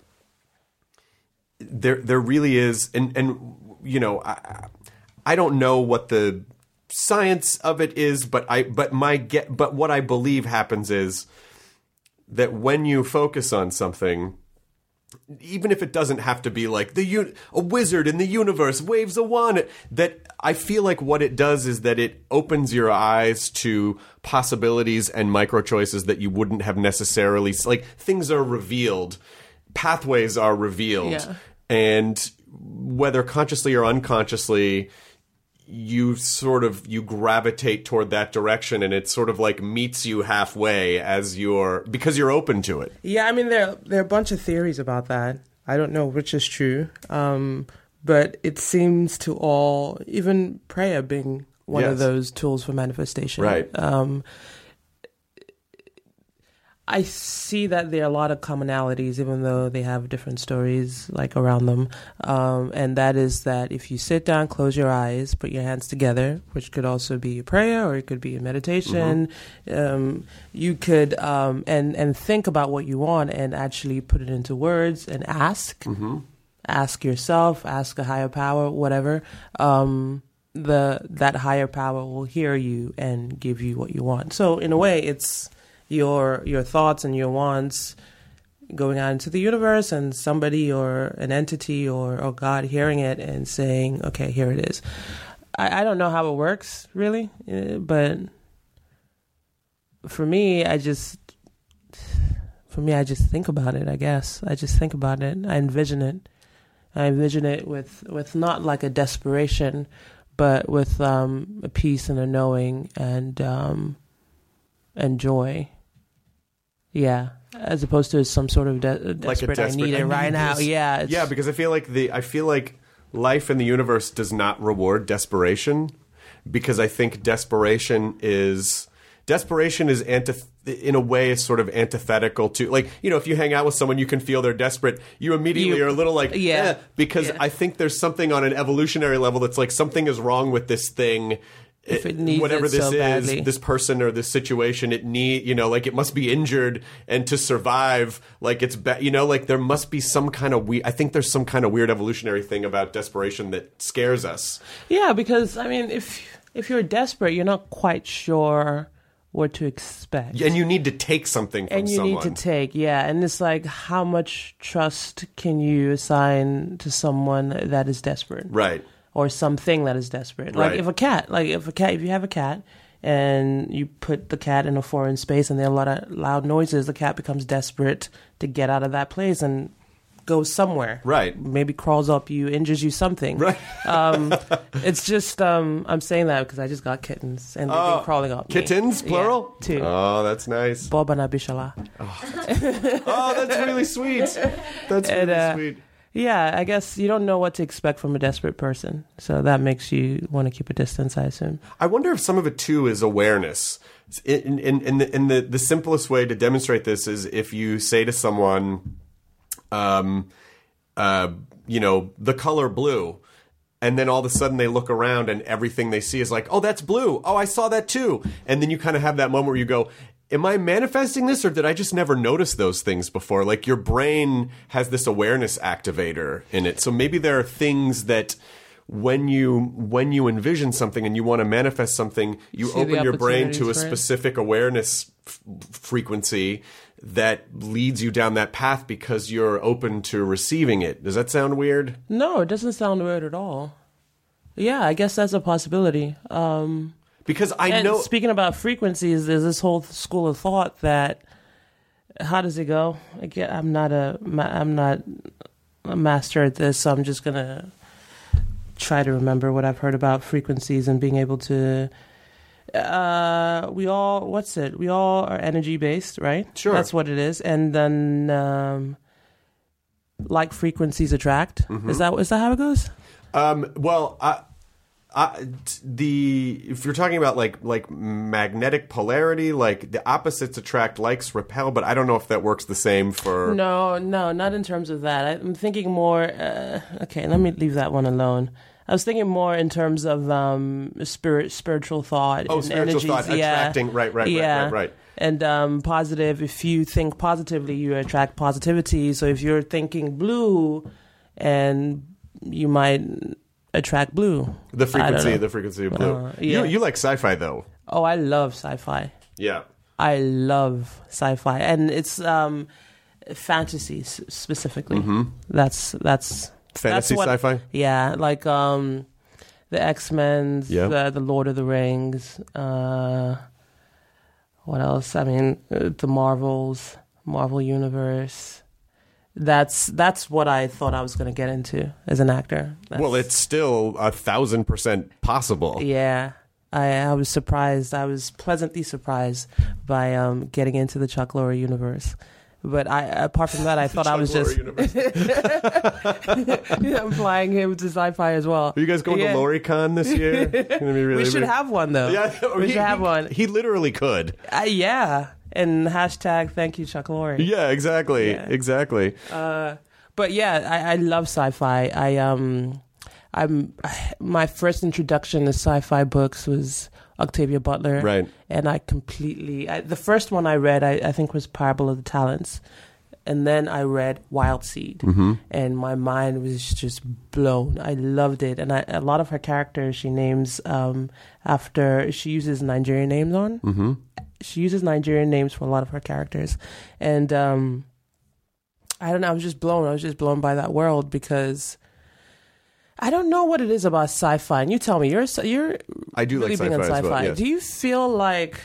there there really is and and you know I I don't know what the science of it is but I but my get but what I believe happens is that when you focus on something, even if it doesn't have to be like the un- a wizard in the universe waves a wand, that I feel like what it does is that it opens your eyes to possibilities and micro choices that you wouldn't have necessarily, like things are revealed, pathways are revealed, Yeah. and whether consciously or unconsciously, you sort of you gravitate toward that direction, and it sort of like meets you halfway as you're because you're open to it. Yeah, I mean there there are a bunch of theories about that. I don't know which is true, um, but it seems to all, even prayer being one Yes. of those tools for manifestation. Right. Um, I see that there are a lot of commonalities, even though they have different stories like around them. Um, and that is that if you sit down, close your eyes, put your hands together, which could also be a prayer or it could be a meditation. Mm-hmm. Um, you could um, and and think about what you want and actually put it into words and ask, Mm-hmm. ask yourself, ask a higher power, whatever. Um, the that higher power will hear you and give you what you want. So in a way, it's your your thoughts and your wants going out into the universe, and somebody or an entity or, or God hearing it and saying, okay, here it is. I, I don't know how it works, really, uh, but for me, I just, for me, I just think about it, I guess. I just think about it. I envision it. I envision it with, with not like a desperation, but with um, a peace and a knowing and um, and joy. Yeah, as opposed to some sort of de- desperate, Like a desperate, I need it I right need now. this. Yeah, it's, Yeah, because I feel like the I feel like life in the universe does not reward desperation, because I think desperation is desperation is antith- in a way is sort of antithetical to, like, you know, if you hang out with someone you can feel they're desperate, you immediately You- are a little like, yeah, eh, because yeah. I think there's something on an evolutionary level that's like something is wrong with this thing. If it needs whatever it this so is, badly. this person or this situation, it need, you know, like it must be injured, and to survive, like it's, be- you know, like there must be some kind of we. I think there's some kind of weird evolutionary thing about desperation that scares us. yeah, because I mean, if if you're desperate, you're not quite sure what to expect. And you need to take something from and you someone. need to take, yeah. And it's like, how much trust can you assign to someone that is desperate? Right. Or something that is desperate. Like Right. if a cat, like if a cat, if you have a cat and you put the cat in a foreign space and there are a lot of loud noises, the cat becomes desperate to get out of that place and goes somewhere. Right. Maybe crawls up you, injures you, something. Right. um, it's just, um, I'm saying that because I just got kittens and they've Oh, been crawling up me. Kittens, plural? Yeah, two. Oh, that's nice. Bob and Abishala. Oh, that's really sweet. That's And, really uh, sweet. Yeah, I guess you don't know what to expect from a desperate person. So that makes you want to keep a distance, I assume. I wonder if some of it too is awareness. In, in, in, the, in the, the simplest way to demonstrate this is if you say to someone, um, uh, you know, the color blue, and then all of a sudden they look around and everything they see is like, oh, that's blue. Oh, I saw that too. And then you kind of have that moment where you go, am I manifesting this, or did I just never notice those things before? Like your brain has this awareness activator in it. So maybe there are things that when you when you envision something and you want to manifest something, you see the open your brain to a opportunities for it. specific awareness f- frequency that leads you down that path because you're open to receiving it. Does that sound weird? No, it doesn't sound weird at all. Yeah, I guess that's a possibility. Um, Because I and know speaking about frequencies, there's this whole school of thought that, how does it go? Again, I'm not a, ma- I'm not a master at this, so I'm just gonna try to remember what I've heard about frequencies and being able to. Uh, we all, what's it? We all are energy based, right? Sure. That's what it is, and then um, like frequencies attract. Mm-hmm. Is that is that how it goes? Um, well, I, I, t- the if you're talking about like like magnetic polarity, like the opposites attract, likes repel, but I don't know if that works the same for. No, no, not in terms of that. I, I'm thinking more. Uh, okay, let me leave that one alone. I was thinking more in terms of um, spirit, spiritual thought. Oh, and spiritual energies. thought, yeah. attracting, right, right, yeah. right, right, right. And um, positive. If you think positively, you attract positivity. So if you're thinking blue, and you might attract blue. The I don't frequency, know. the frequency of blue. Uh, yeah. You you like sci-fi though? Oh, I love sci-fi. Yeah. I love sci-fi, and it's um, fantasy s- specifically. Mm-hmm. That's that's Fantasy that's what, sci-fi? Yeah, like um, the X-Men, Yeah. the, the Lord of the Rings. Uh, what else? I mean, uh, the Marvels, Marvel Universe. That's that's what I thought I was going to get into as an actor. That's, Well, it's still a thousand percent possible. yeah. I, I was surprised. I was pleasantly surprised by um, getting into the Chuck Lorre universe. But I, apart from that, I thought I was Chuck just Lorre universe. I'm flying him to sci-fi as well. Are you guys going Yeah. to LorryCon this year? Gonna be really We should big. have one though. Yeah, we he, should have he- one. He literally could. Uh, yeah, and hashtag thank you Chuck Lorre. Yeah, exactly, Yeah. exactly. Uh, but yeah, I, I love sci-fi. I um, I'm my first introduction to sci-fi books was Octavia Butler, Right. And I completely I, the first one I read, I, I think, was Parable of the Talents, and then I read Wild Seed, Mm-hmm. and my mind was just blown. I loved it, and I, a lot of her characters she names um, after she uses Nigerian names on. Mm-hmm. She uses Nigerian names for a lot of her characters, and um, I don't know. I was just blown. I was just blown by that world because I don't know what it is about sci-fi. And you tell me, you're a- you're I do really like big on sci-fi as sci-fi. well. Yes. Do you feel like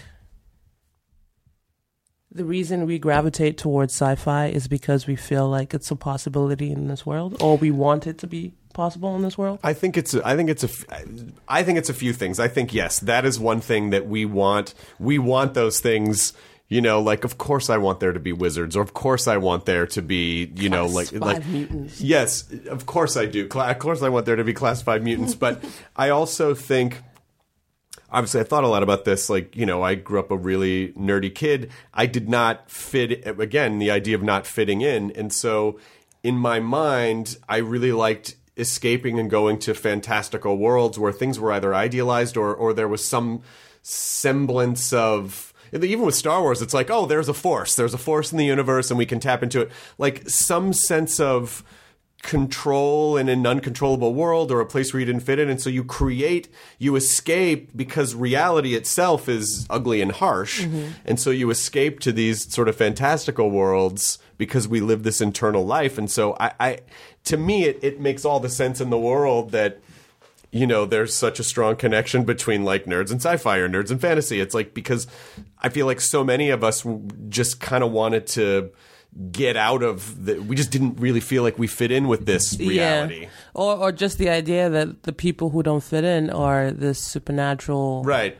the reason we gravitate towards sci-fi is because we feel like it's a possibility in this world, or we want it to be possible in this world? I think it's. A, I think it's a. f- I think it's a few things. I think yes, that is one thing that we want. We want those things. You know, like of course I want there to be wizards, or of course I want there to be. You know, Class like five like mutants. Yes, of course I do. Cla- Of course I want there to be class five mutants, but I also think. Obviously, I thought a lot about this. Like, you know, I grew up a really nerdy kid. I did not fit, again, the idea of not fitting in. And so in my mind, I really liked escaping and going to fantastical worlds where things were either idealized or, or there was some semblance of... Even with Star Wars, it's like, oh, there's a force. There's a force in the universe and we can tap into it. Like some sense of control in an uncontrollable world or a place where you didn't fit in. And so you create, you escape because reality itself is ugly and harsh. Mm-hmm. And so you escape to these sort of fantastical worlds because we live this internal life. And so I, I to me, it, it makes all the sense in the world that, you know, there's such a strong connection between like nerds and sci-fi or nerds and fantasy. It's like, because I feel like so many of us just kind of wanted to get out of the, we just didn't really feel like we fit in with this reality. Yeah. Or or just the idea that the people who don't fit in are the supernatural Right.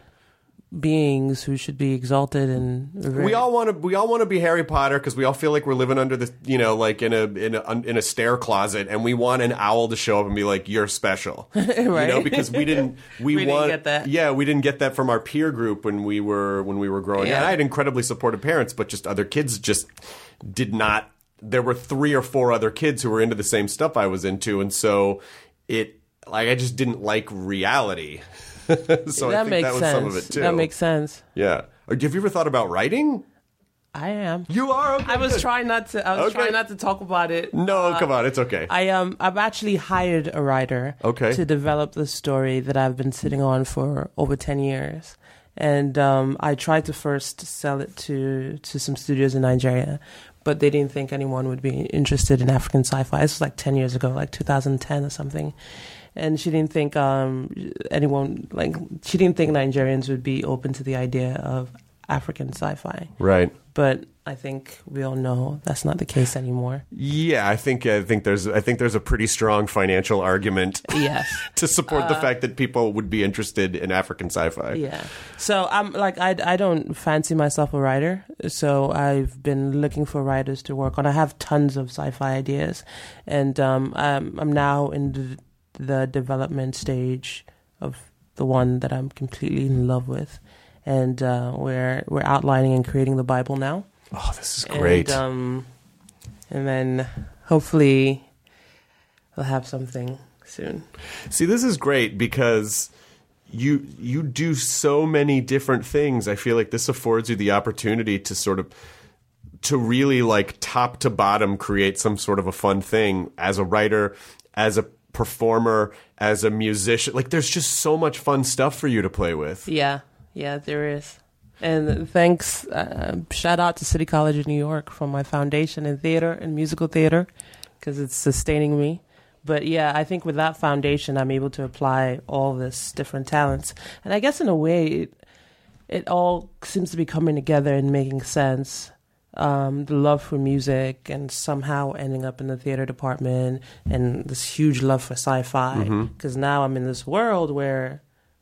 beings who should be exalted and revered. We all want to. We all want to be Harry Potter because we all feel like we're living under the, you know, like in a in a in a stair closet, and we want an owl to show up and be like, "You're special," right? You know, because we didn't. We, We didn't want, get that. Yeah, we didn't get that from our peer group when we were when we were growing. Yeah. And I had incredibly supportive parents, but just other kids just did not. There were three or four other kids who were into the same stuff I was into, and so it like I just didn't like reality. So that I think makes that was sense. some of it too. That makes sense. Yeah. Or, have you ever thought about writing? I am. You are. Okay, I was good. trying not to. I was Okay. trying not to talk about it. No, Uh, come on, it's okay. I um I've actually hired a writer Okay. to develop the story that I've been sitting on for over ten years. And um, I tried to first sell it to, to some studios in Nigeria, but they didn't think anyone would be interested in African sci-fi. This was like ten years ago, like two thousand ten or something. And she didn't think um, anyone, like, she didn't think Nigerians would be open to the idea of African sci-fi. Right. But I think we all know that's not the case anymore. Yeah, I think I think there's I think there's a pretty strong financial argument Yes. to support the fact that people would be interested in African sci-fi. Yeah. So I'm like I, I don't fancy myself a writer. So I've been looking for writers to work on. I have tons of sci-fi ideas, and um, I'm, I'm now in the, the development stage of the one that I'm completely in love with, and uh, we're we're outlining and creating the Bible now. Oh, this is great. And, um, and then hopefully we'll have something soon. See, this is great because you you do so many different things. I feel like this affords you the opportunity to sort of to really like top to bottom create some sort of a fun thing as a writer, as a performer, as a musician. Like there's just so much fun stuff for you to play with. Yeah, yeah, there is. And thanks, uh, shout out to City College of New York for my foundation in theater and musical theater, because it's sustaining me. But yeah, I think with that foundation, I'm able to apply all this different talents. And I guess in a way, it, it all seems to be coming together and making sense. Um, the love for music and somehow ending up in the theater department and this huge love for sci-fi. Because mm-hmm. now I'm in this world where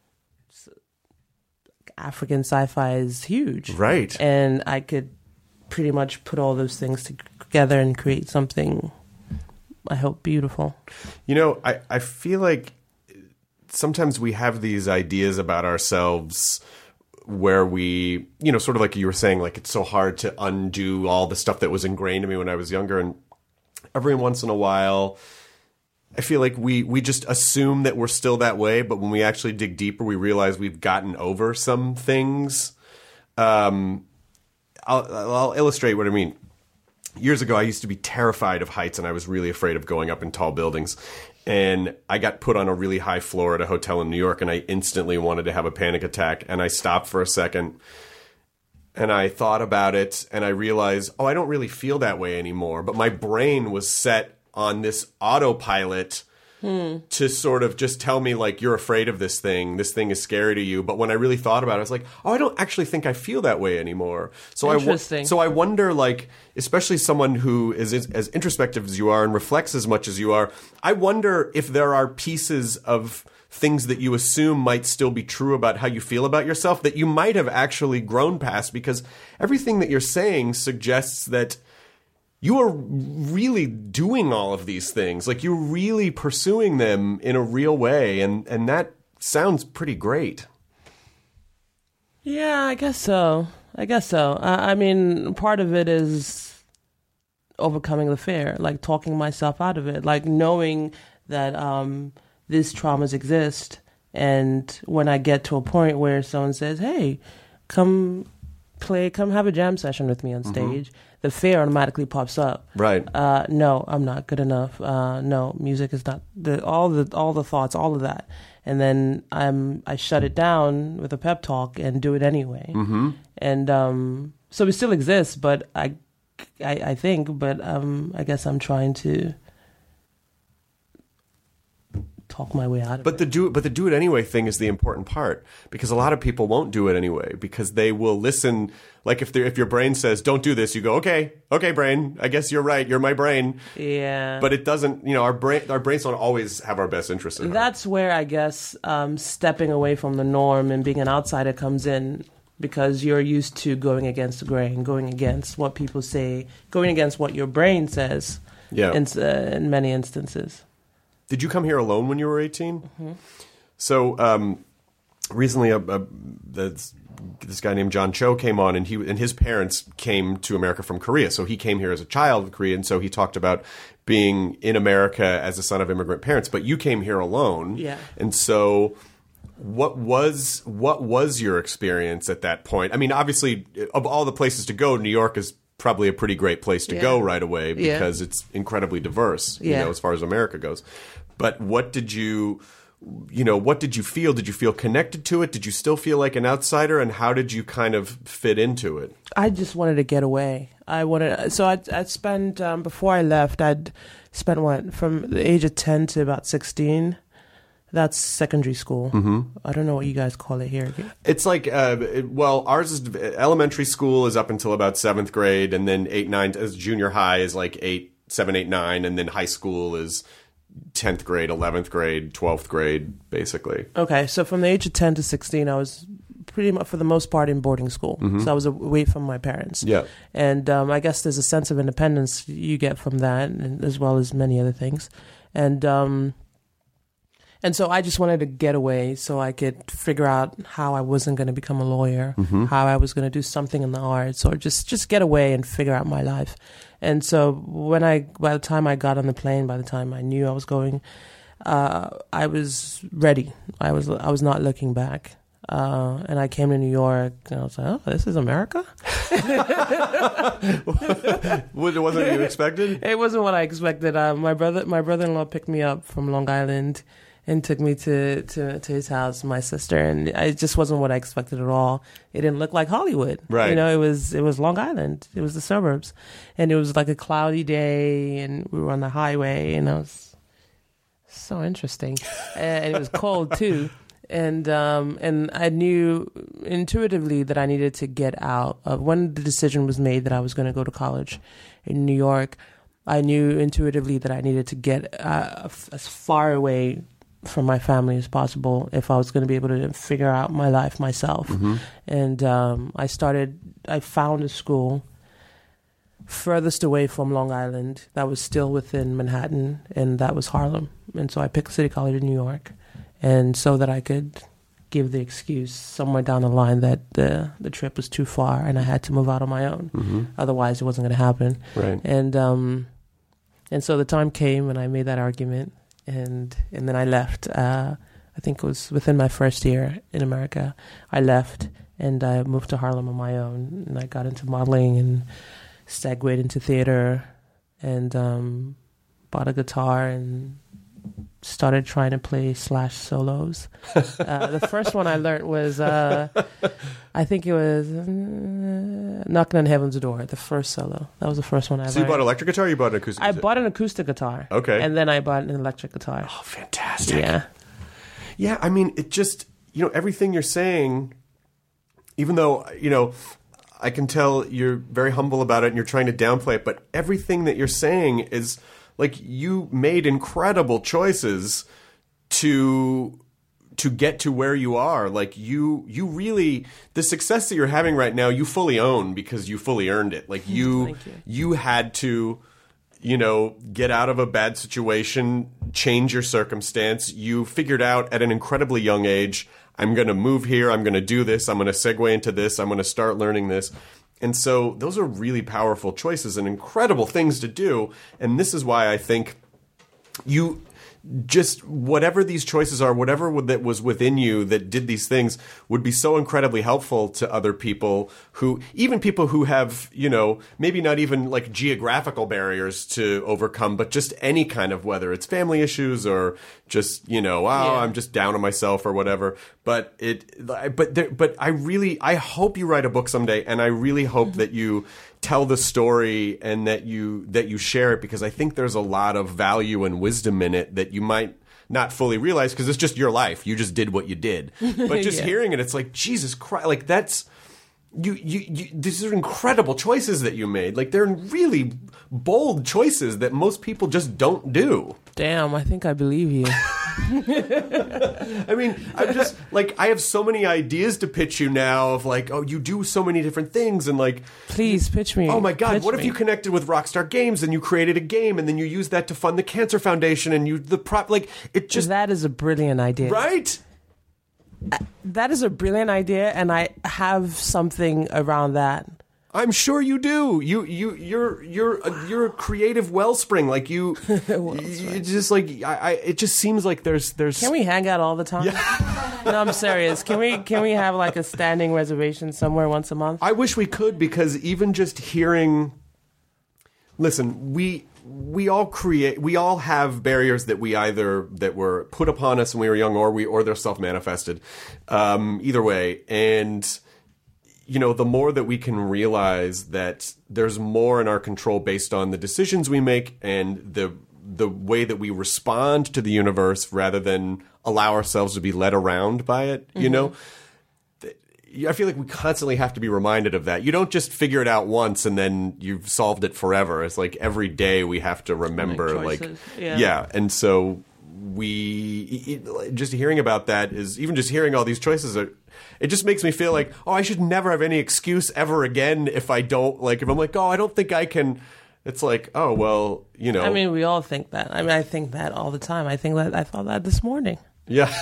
African sci-fi is huge. Right. And I could pretty much put all those things together and create something, I hope, beautiful. You know, I, I feel like sometimes we have these ideas about ourselves where we, you know, sort of like you were saying, like it's so hard to undo all the stuff that was ingrained in me when I was younger. And every once in a while, I feel like we, we just assume that we're still that way. But when we actually dig deeper, we realize we've gotten over some things. Um, I'll, I'll illustrate what I mean. Years ago, I used to be terrified of heights, and I was really afraid of going up in tall buildings. And I got put on a really high floor at a hotel in New York, and I instantly wanted to have a panic attack. And I stopped for a second, and I thought about it, and I realized, oh, I don't really feel that way anymore. But my brain was set on this autopilot Hmm. to sort of just tell me, like, you're afraid of this thing. This thing is scary to you. But when I really thought about it, I was like, oh, I don't actually think I feel that way anymore. So Interesting. I, so I wonder, like, especially someone who is as introspective as you are and reflects as much as you are, I wonder if there are pieces of things that you assume might still be true about how you feel about yourself that you might have actually grown past, because everything that you're saying suggests that you are really doing all of these things. Like, you're really pursuing them in a real way. And, and that sounds pretty great. Yeah, I guess so. I guess so. I, I mean, part of it is overcoming the fear, like talking myself out of it, like knowing that um, these traumas exist. And when I get to a point where someone says, hey, come play, come have a jam session with me on stage, mm-hmm. the fear automatically pops up. Right. Uh, no, I'm not good enough. Uh, no, music is not the all the all the thoughts, all of that, and then I'm I shut it down with a pep talk and do it anyway. Mm-hmm. And um, so it still exists, but I, I, I think, but um, I guess I'm trying to talk my way out of but it. The do it, but the do it anyway thing is the important part, because a lot of people won't do it anyway because they will listen. Like if if your brain says don't do this, you go okay, okay, brain. I guess you're right. You're my brain. Yeah. But it doesn't. You know, our brain our brains don't always have our best interests in heart. That's where I guess um, stepping away from the norm and being an outsider comes in, because you're used to going against the grain, going against what people say, going against what your brain says. Yeah. In, uh, in many instances. Did you come here alone when you were eighteen? Mm-hmm. So um, recently, uh, uh, this, this guy named John Cho came on, and he and his parents came to America from Korea. So he came here as a child of Korea, and so he talked about being in America as a son of immigrant parents. But you came here alone, yeah. And so, what was what was your experience at that point? I mean, obviously, of all the places to go, New York is probably a pretty great place to yeah. go right away because yeah. it's incredibly diverse, you yeah. know, as far as America goes. But what did you, you know, what did you feel? Did you feel connected to it? Did you still feel like an outsider? And how did you kind of fit into it? I just wanted to get away. I wanted, so I'd, I'd spent, um, before I left, I'd spent what, from the age of ten to about sixteen. That's secondary school. Mm-hmm. I don't know what you guys call it here. It's like, uh, it, well, ours is, elementary school is up until about seventh grade, and then eight, nine, as junior high is like eight, seven, eight, nine, and then high school is tenth grade, eleventh grade, twelfth grade, basically. Okay, so from the age of ten to sixteen, I was pretty much, for the most part, in boarding school. Mm-hmm. So I was away from my parents. Yeah. And um, I guess there's a sense of independence you get from that, and, as well as many other things. And um, and so I just wanted to get away so I could figure out how I wasn't going to become a lawyer, mm-hmm. how I was going to do something in the arts, or just, just get away and figure out my life. And so when I, by the time I got on the plane, by the time I knew I was going, uh, I was ready. I was, I was not looking back. Uh, and I came to New York, and I was like, "Oh, this is America." Wasn't what you expected? It wasn't what I expected. Uh, my brother, my brother-in-law picked me up from Long Island, and took me to, to, to his house, my sister, and it just wasn't what I expected at all. It didn't look like Hollywood. Right. You know, it was it was Long Island. It was the suburbs. And it was like a cloudy day, and we were on the highway, and it was so interesting. And it was cold, too. And um, and I knew intuitively that I needed to get out of, when the decision was made that I was going to go to college in New York, I knew intuitively that I needed to get uh, as far away from my family as possible if I was going to be able to figure out my life myself. Mm-hmm. And um, I started, I found a school furthest away from Long Island that was still within Manhattan, and that was Harlem. And so I picked City College in New York, and so that I could give the excuse somewhere down the line that the the trip was too far and I had to move out on my own. Mm-hmm. Otherwise, it wasn't going to happen. Right. And um, and so the time came, and I made that argument, and and then I left. Uh, I think it was within my first year in America. I left, and I moved to Harlem on my own, and I got into modeling and segued into theater, and um, bought a guitar and started trying to play Slash solos. Uh, the first one I learned was, uh, I think it was uh, Knocking on Heaven's Door, the first solo. That was the first one I so learned. So you bought an electric guitar or you bought an acoustic I guitar? bought an acoustic guitar. Okay. And then I bought an electric guitar. Oh, fantastic. Yeah. Yeah, I mean, it just, you know, everything you're saying, even though, you know, I can tell you're very humble about it and you're trying to downplay it, but everything that you're saying is, like, you made incredible choices to to get to where you are. Like, you you really, the success that you're having right now, you fully own because you fully earned it. Like, you Thank you. you had to, you know, get out of a bad situation, change your circumstance. You figured out at an incredibly young age, I'm going to move here, I'm going to do this, I'm going to segue into this, I'm going to start learning this. And so those are really powerful choices and incredible things to do. And this is why I think you just, whatever these choices are, whatever that was within you that did these things would be so incredibly helpful to other people who, even people who have, you know, maybe not even like geographical barriers to overcome, but just any kind of, whether it's family issues or just, you know, oh, Yeah. I'm just down on myself or whatever. But it, but there, but I really, I hope you write a book someday, and I really hope mm-hmm. that you tell the story and that you that you share it, because I think there's a lot of value and wisdom in it that you might not fully realize because it's just your life. You just did what you did. But just Yeah. hearing it, it's like, Jesus Christ, like that's you, you you these are incredible choices that you made. Like, they're really bold choices that most people just don't do. Damn, I think I believe you. I mean, I'm just like, I have so many ideas to pitch you now of like, oh, you do so many different things, and like, Please pitch me. oh my God, Pitch what if me. you connected with Rockstar Games and you created a game and then you used that to fund the Cancer Foundation and you the prop like it just That is a brilliant idea. right? That is a brilliant idea, and I have something around that. I'm sure you do. You you you're you're a, you're a creative wellspring. Like you, you just like I, I. It just seems like there's there's. Can we hang out all the time? Yeah. No, I'm serious. Can we can we have like a standing reservation somewhere once a month? I wish we could, because even just hearing. Listen, we we all create. We all have barriers that we either that were put upon us when we were young, or we or they're self manifested. Um, either way, and. You know, the more that we can realize that there's more in our control based on the decisions we make and the the way that we respond to the universe rather than allow ourselves to be led around by it, you mm-hmm. know? I feel like we constantly have to be reminded of that. You don't just figure it out once and then you've solved it forever. It's like every day we have to remember, like, yeah. yeah. And so we, it, just hearing about that is, even just hearing all these choices are, it just makes me feel like, oh, I should never have any excuse ever again if I don't, like, if I'm like, oh, I don't think I can, it's like, oh, well, you know. I mean, we all think that. I mean, I think that all the time. I think that, I thought that this morning. Yeah.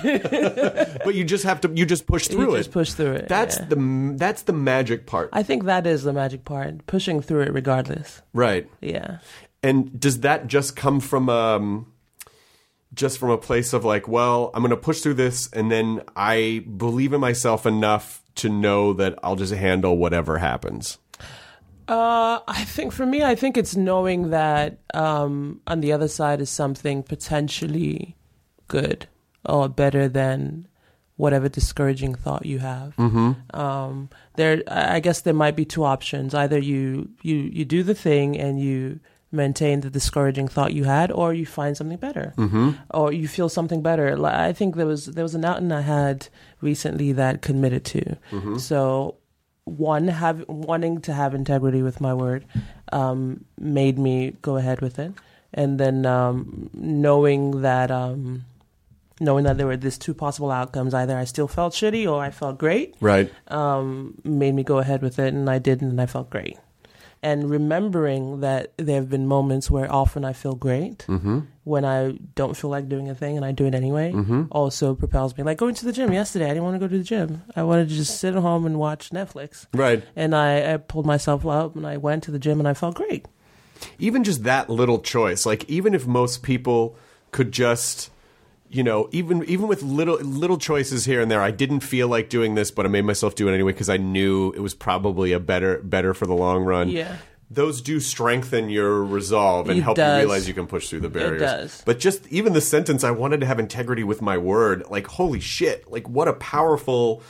But you just have to, you just push through you it. just push through it. That's yeah. the, that's the magic part. I think that is the magic part, pushing through it regardless. Right. Yeah. And does that just come from, um, just from a place of like, well, I'm going to push through this, and then I believe in myself enough to know that I'll just handle whatever happens? Uh, I think for me, I think it's knowing that um, on the other side is something potentially good or better than whatever discouraging thought you have. Mm-hmm. Um, there, I guess there might be two options. Either you, you, you do the thing and you maintain the discouraging thought you had, or you find something better, Mm-hmm. or you feel something better. Like, I think there was there was an outing I had recently that committed to. Mm-hmm. So one, have wanting to have integrity with my word um, made me go ahead with it, and then um, knowing that. Um, Knowing that there were these two possible outcomes, either I still felt shitty or I felt great, Right. um, made me go ahead with it, and I did, and I felt great. And remembering that there have been moments where often I feel great Mm-hmm. when I don't feel like doing a thing and I do it anyway, Mm-hmm. also propels me. Like going to the gym yesterday, I didn't want to go to the gym. I wanted to just sit at home and watch Netflix. Right. And I, I pulled myself up and I went to the gym and I felt great. Even just that little choice, like even if most people could just, you know, even even with little little choices here and there, I didn't feel like doing this, but I made myself do it anyway because I knew it was probably a better better for the long run. Yeah. Those do strengthen your resolve and It help does. you realize you can push through the barriers. does. But just even the sentence, I wanted to have integrity with my word, like holy shit, like what a powerful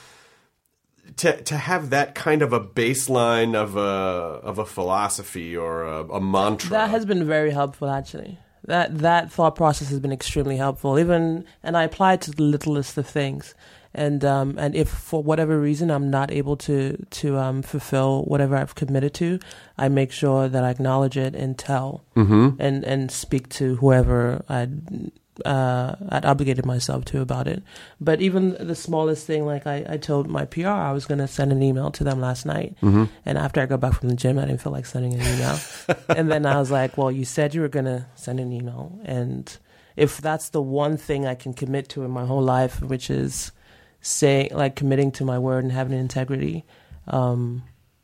to to have that kind of a baseline of a of a philosophy or a, a mantra. That has been very helpful, actually. That that thought process has been extremely helpful. Even and I apply it to the littlest of things. And um and if for whatever reason I'm not able to to um fulfill whatever I've committed to, I make sure that I acknowledge it and tell Mm-hmm. and and speak to whoever I'd uh I'd obligated myself to about it. But even the smallest thing, like I, I told my P R I was gonna send an email to them last night. Mm-hmm. And after I got back from the gym, I didn't feel like sending an email. And then I was like, well, you said you were gonna send an email, and if that's the one thing I can commit to in my whole life, which is saying, like, committing to my word and having integrity, um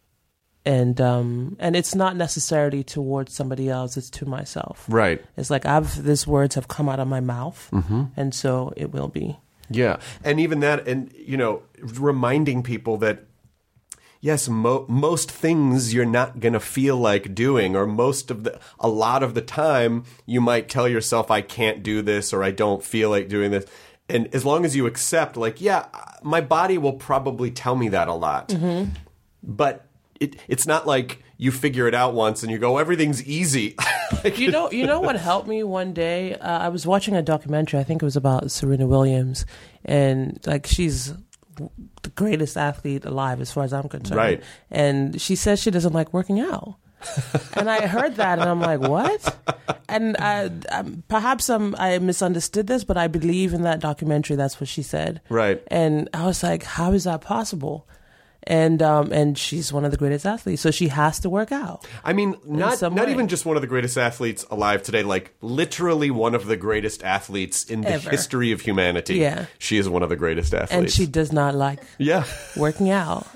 and um and it's not necessarily towards somebody else, it's to myself. Right. It's like I've these words have come out of my mouth, Mm-hmm. and so it will be. Yeah. And even that, and, you know, reminding people that, yes, mo- most things you're not going to feel like doing, or most of the, a lot of the time, you might tell yourself, I can't do this, or I don't feel like doing this. And as long as you accept, like, yeah, my body will probably tell me that a lot. Mm-hmm. But it, it's not like you figure it out once and you go, everything's easy. Like, You know, you know what helped me one day? Uh, I was watching a documentary. I think it was about Serena Williams, and like she's the greatest athlete alive as far as I'm concerned. Right. And she says she doesn't like working out. And I heard that, and I'm like, what? And I, um, perhaps I'm, I misunderstood this, but I believe in that documentary. That's what she said. Right. And I was like, how is that possible? And um, and she's one of the greatest athletes, so she has to work out. I mean, not some not way. even just one of the greatest athletes alive today, like literally one of the greatest athletes in the Ever. history of humanity. Yeah. She is one of the greatest athletes. And she does not like Yeah. working out.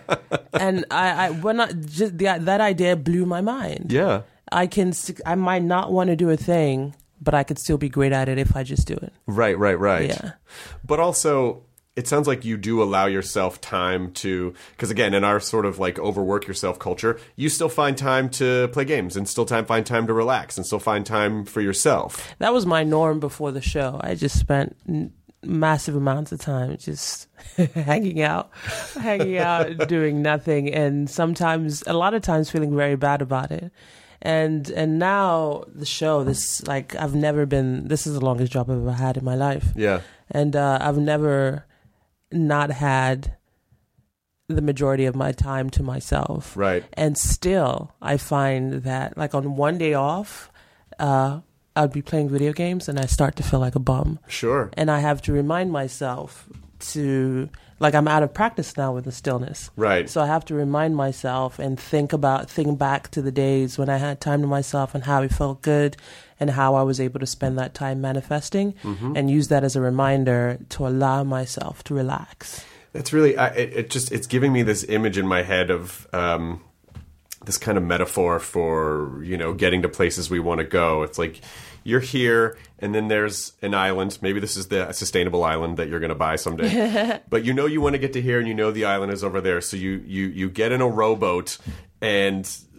And I, I when I just the, that idea blew my mind. Yeah. I can, I might not want to do a thing, but I could still be great at it if I just do it. Right, right, right. Yeah. But also, it sounds like you do allow yourself time to, because again, in our sort of like overwork yourself culture, you still find time to play games and still time find time to relax and still find time for yourself. That was my norm before the show. I just spent n- massive amounts of time just hanging out, hanging out, doing nothing, and sometimes, a lot of times, feeling very bad about it. And and now the show, this like I've never been. This is the longest job I've ever had in my life. Yeah. And uh, I've never not had the majority of my time to myself. Right. And still, I find that, like, on one day off, uh, I'd be playing video games and I start to feel like a bum. Sure. And I have to remind myself to, like, I'm out of practice now with the stillness. Right. So I have to remind myself and think about, think back to the days when I had time to myself and how it felt good and how I was able to spend that time manifesting, Mm-hmm. and use that as a reminder to allow myself to relax. That's really, I, it, it just, it's giving me this image in my head of um, this kind of metaphor for, you know, getting to places we want to go. It's like you're here and then there's an island. Maybe this is the sustainable island that you're going to buy someday. But you know you want to get to here and you know the island is over there. So you, you, you get in a rowboat and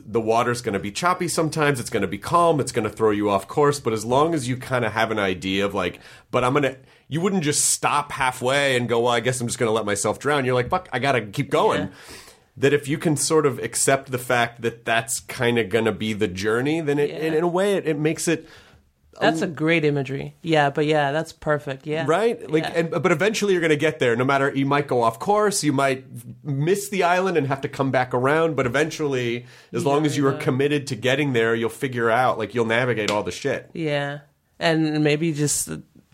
the water's going to be choppy sometimes, it's going to be calm, it's going to throw you off course, but as long as you kind of have an idea of like, but I'm going to, you wouldn't just stop halfway and go, well, I guess I'm just going to let myself drown. You're like, fuck, I got to keep going. Yeah. That if you can sort of accept the fact that that's kind of going to be the journey, then it, yeah. in, in a way, it, it makes it... That's a great imagery. Yeah, but yeah, that's perfect. Yeah. Right? Like, yeah. and, but eventually you're going to get there. No matter, you might go off course, you might miss the island and have to come back around, but eventually, as yeah, long as you are committed to getting there, you'll figure out, like, you'll navigate all the shit. Yeah. And maybe just...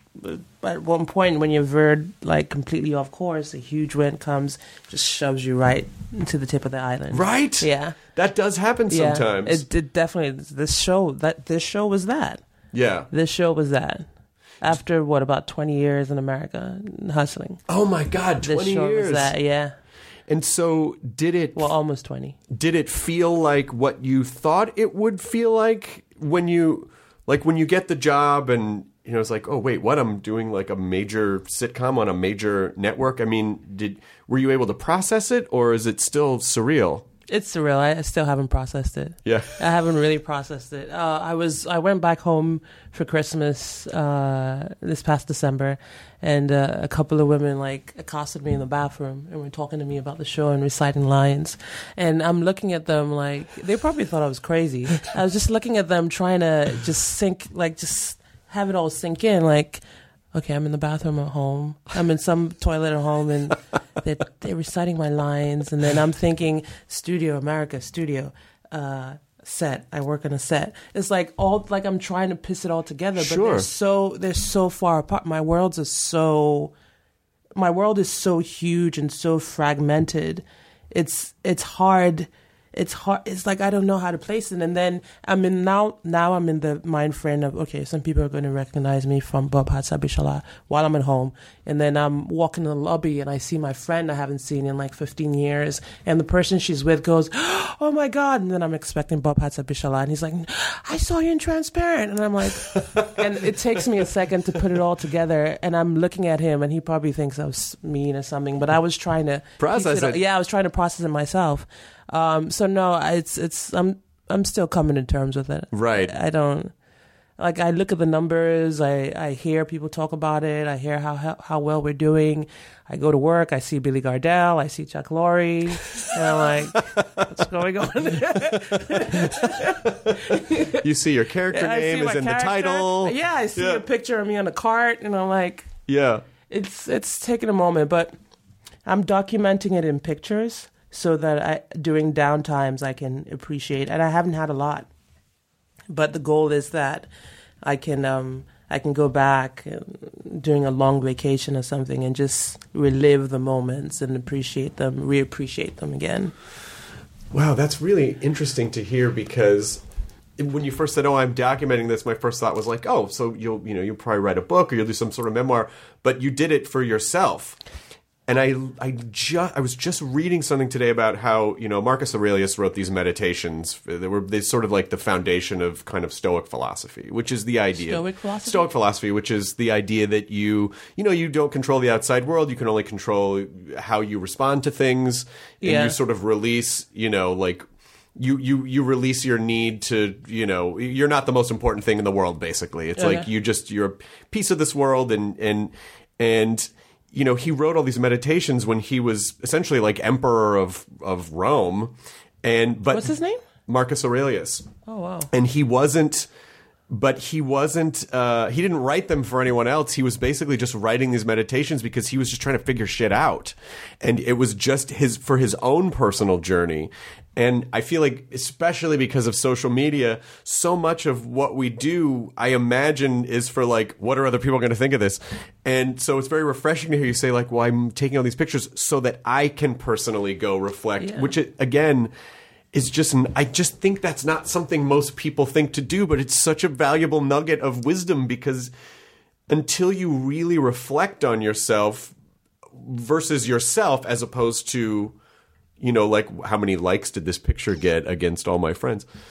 at one point when you're veered like completely off course, a huge wind comes, just shoves you right to the tip of the island. Right? Yeah, that does happen yeah. sometimes. It, it definitely. This show that this show was that. Yeah, this show was that. After what, about twenty years in America hustling? Oh my God, twenty this show years. Was that, yeah. And so, did it? Well, almost twenty. Did it feel like what you thought it would feel like when you, like when you get the job and? You know, it's like, oh, wait, what? I'm doing like a major sitcom on a major network. I mean, did were you able to process it, or is it still surreal? It's surreal. I still haven't processed it. Yeah, I haven't really processed it. Uh, I was I went back home for Christmas uh, this past December, and uh, a couple of women like accosted me in the bathroom and were talking to me about the show and reciting lines. And I'm looking at them like they probably thought I was crazy. I was just looking at them trying to just sink, like just. have it all sink in, like, okay, I'm in the bathroom at home, I'm in some toilet at home, and they're, they're reciting my lines, and then I'm thinking, studio, America, studio, uh, set, I work on a set. It's like all, like I'm trying to piece it all together, but sure. they're so, they're so far apart. My worlds are so, my world is so huge and so fragmented. It's, it's hard. It's hard. It's like I don't know how to place it, and then I'm in now. Now I'm in the mind frame of okay, some people are going to recognize me from Bob Hatsa Bishala while I'm at home, and then I'm walking in the lobby and I see my friend I haven't seen in like fifteen years, and the person she's with goes, "Oh my God!" And then I'm expecting Bob Hatsa Bishala, and he's like, "I saw you in Transparent," and I'm like, and it takes me a second to put it all together, and I'm looking at him, and he probably thinks I was mean or something, but I was trying to process it. it. Yeah, I was trying to process it myself. Um, so no, it's it's I'm I'm still coming to terms with it. Right. I, I don't like. I look at the numbers. I, I hear people talk about it. I hear how, how how well we're doing. I go to work. I see Billy Gardell. I see Chuck Lorre, and I'm like, what's going on? You see your character I name is in character. the title. Yeah, I see yeah. a picture of me on a cart, and I'm like, yeah. It's it's taking a moment, but I'm documenting it in pictures. So that I, during downtimes I can appreciate, and I haven't had a lot, but the goal is that I can um, I can go back during a long vacation or something and just relive the moments and appreciate them, reappreciate them again. Wow, that's really interesting to hear because when you first said, "Oh, I'm documenting this," my first thought was like, "Oh, so you'll you know you'll probably write a book or you'll do some sort of memoir," but you did it for yourself. And I, I just, I was just reading something today about how, you know, Marcus Aurelius wrote these meditations. They were, they sort of like the foundation of kind of Stoic philosophy, which is the idea. Stoic philosophy? Stoic philosophy, which is the idea that you, you know, you don't control the outside world. You can only control how you respond to things. And yeah. you sort of release, you know, like, you, you, you release your need to, you know, you're not the most important thing in the world, basically. It's okay. like you just, you're a piece of this world and, and, and, you know, he wrote all these meditations when he was essentially like emperor of, of Rome. And but what's his name? Marcus Aurelius. Oh, wow. And he wasn't, but he wasn't, uh, he didn't write them for anyone else. He was basically just writing these meditations because he was just trying to figure shit out. And it was just his, for his own personal journey. And I feel like, especially because of social media, so much of what we do, I imagine, is for like, what are other people going to think of this? And so it's very refreshing to hear you say like, well, I'm taking all these pictures so that I can personally go reflect, yeah. which it, again, is just, I just think that's not something most people think to do, but it's such a valuable nugget of wisdom because until you really reflect on yourself versus yourself as opposed to, you know, like how many likes did this picture get against all my friends?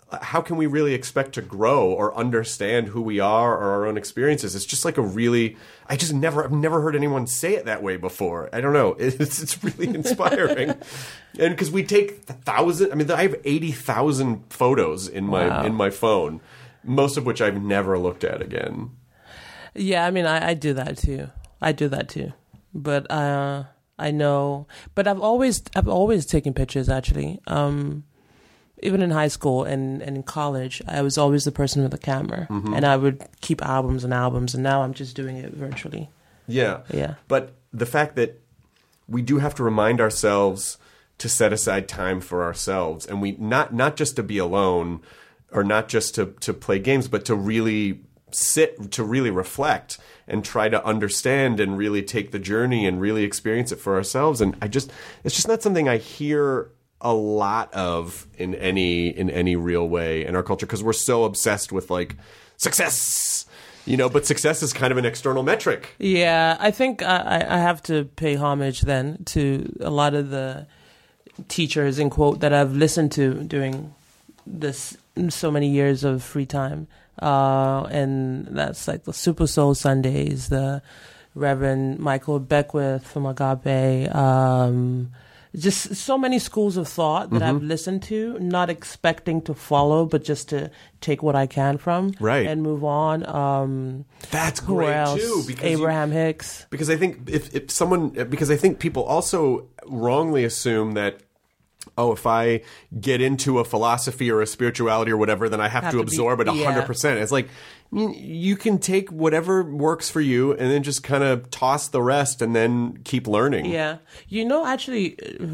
how can we really expect to grow or understand who we are or our own experiences? It's just like a really, I just never, I've never heard anyone say it that way before. I don't know. It's, it's really inspiring. And because we take a thousand, I mean, I have eighty thousand photos in my, Wow. in my phone, most of which I've never looked at again. Yeah, I mean, I, I do that too. I do that too. But uh, I know, but I've always, I've always taken pictures actually. Um, Even in high school and, and in college, I was always the person with the camera. Mm-hmm. And I would keep albums and albums, and now I'm just doing it virtually. Yeah. Yeah. But the fact that we do have to remind ourselves to set aside time for ourselves, and we not not just to be alone or not just to, to play games, but to really sit, to really reflect and try to understand and really take the journey and really experience it for ourselves. And I just, it's just not something I hear a lot of in any in any real way in our culture, because we're so obsessed with like success, you know. But success is kind of an external metric. Yeah, I think I, I have to pay homage then to a lot of the teachers in quote that I've listened to during this so many years of free time, uh, and that's like the Super Soul Sundays, the Reverend Michael Beckwith from Agape. Um, Just so many schools of thought that mm-hmm. I've listened to, not expecting to follow, but just to take what I can from, right, and move on. Um, That's who great else? too, because Abraham you, Hicks. Because I think if, if someone, because I think people also wrongly assume that, oh, if I get into a philosophy or a spirituality or whatever, then I have, have to, to absorb be, it one hundred percent. Yeah. It's like, you can take whatever works for you and then just kind of toss the rest and then keep learning. Yeah. You know, actually,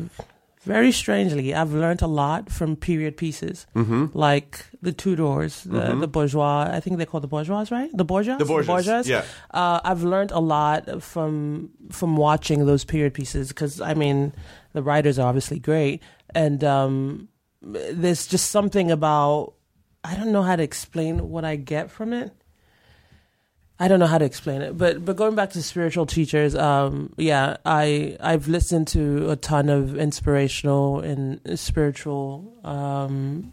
very strangely, I've learned a lot from period pieces, mm-hmm. like the Tudors, the, mm-hmm. the Bourgeois. I think they call the Bourgeois, right? The Borgias? The Borgias, the Borgias. Yeah. Uh, I've learned a lot from from watching those period pieces because, I mean, the writers are obviously great. And um, there's just something about, I don't know how to explain what I get from it. I don't know how to explain it, but but going back to spiritual teachers, um, yeah, I I've listened to a ton of inspirational and spiritual um,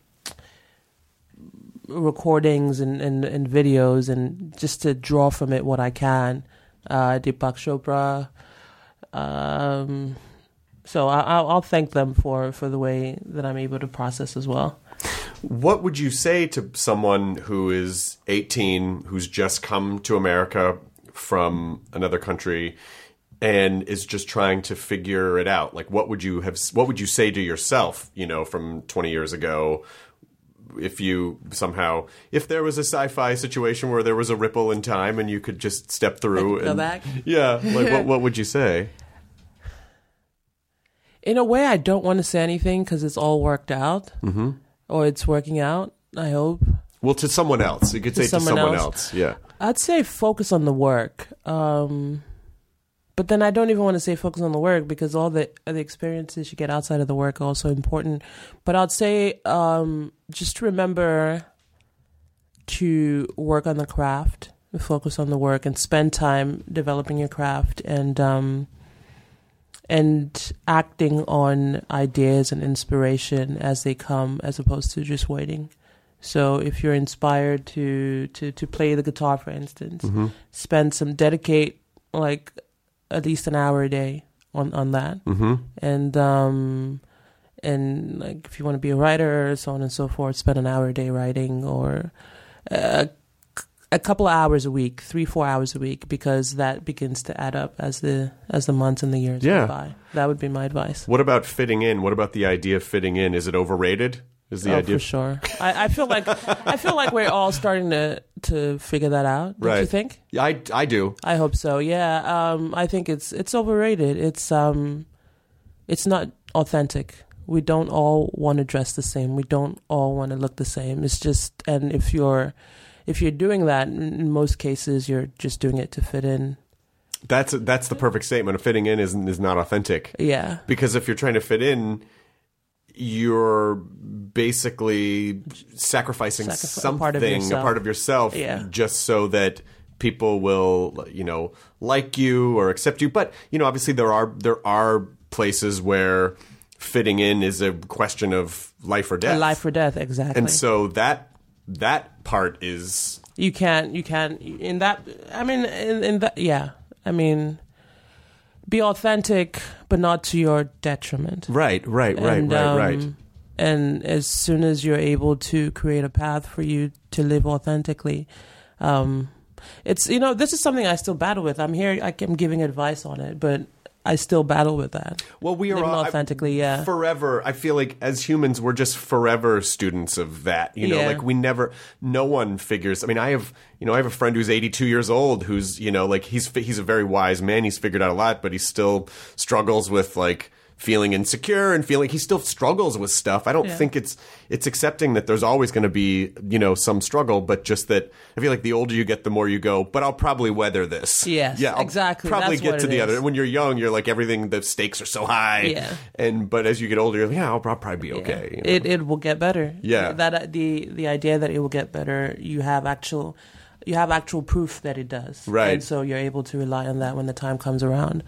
recordings and, and, and videos, and just to draw from it what I can. Uh, Deepak Chopra. Um, so I, I'll, I'll thank them for, for the way that I'm able to process as well. What would you say to someone who is eighteen, who's just come to America from another country and is just trying to figure it out? Like, what would you have, what would you say to yourself, you know, from twenty years ago? If you somehow, if there was a sci-fi situation where there was a ripple in time and you could just step through and go back? Yeah. Like, what, what would you say? In a way, I don't want to say anything because it's all worked out. Mm-hmm. Or it's working out, I hope. Well, to someone else. You could to say someone to someone else. else. Yeah. I'd say focus on the work. Um, but then I don't even want to say focus on the work because all the, the experiences you get outside of the work are also important. But I'd say um, just remember to work on the craft, focus on the work, and spend time developing your craft and... Um, and acting on ideas and inspiration as they come, as opposed to just waiting. So if you're inspired to to, to play the guitar, for instance, mm-hmm. spend some, dedicate like at least an hour a day on, on that. Mm-hmm. And um, and like if you want to be a writer, so on and so forth, spend an hour a day writing, or uh, a couple of hours a week, three, four hours a week, because that begins to add up as the as the months and the years yeah. go by. That would be my advice. What about fitting in? What about the idea of fitting in? Is it overrated? Is the oh, idea for sure? I, I feel like I feel like we're all starting to to figure that out. Don't right. you think? Yeah, I I do. I hope so. Yeah. Um, I think it's it's overrated. It's um, it's not authentic. We don't all want to dress the same. We don't all want to look the same. It's just, and if you're If you're doing that, in most cases, you're just doing it to fit in. That's that's the perfect statement. Fitting in is is not authentic. Yeah. Because if you're trying to fit in, you're basically sacrificing Sacrif- something, a part of yourself, a part of yourself yeah. just so that people will, you know, like you or accept you. But, you know, obviously there are there are places where fitting in is a question of life or death. Life or death, exactly. And so that that part is you can't you can't in that. I mean, in, in that, yeah. I mean, be authentic, but not to your detriment. right, right, right, And, right, um, right. And as soon as you're able to create a path for you to live authentically, um, it's, you know, this is something I still battle with. I'm here, I am giving advice on it, but I still battle with that. Well, we are living all, authentically, yeah. Forever. I feel like as humans, we're just forever students of that. You know, Yeah. like we never. No one figures. I mean, I have. You know, I have a friend who's eighty-two years old. Who's you know, like he's he's a very wise man. He's figured out a lot, but he still struggles with like feeling insecure and feeling he still struggles with stuff. I don't Yeah. think it's it's accepting that there's always going to be you know some struggle, but just that I feel like the older you get, the more you go. But I'll probably weather this. Yes, yeah, I'll exactly. Probably That's get what to it the is. other. When you're young, you're like everything. The stakes are so high. Yeah. And but as you get older, you're like, yeah, I'll prob- probably be okay. you know? It it will get better. Yeah. That the the idea that it will get better, you have actual you have actual proof that it does. Right. And so you're able to rely on that when the time comes around.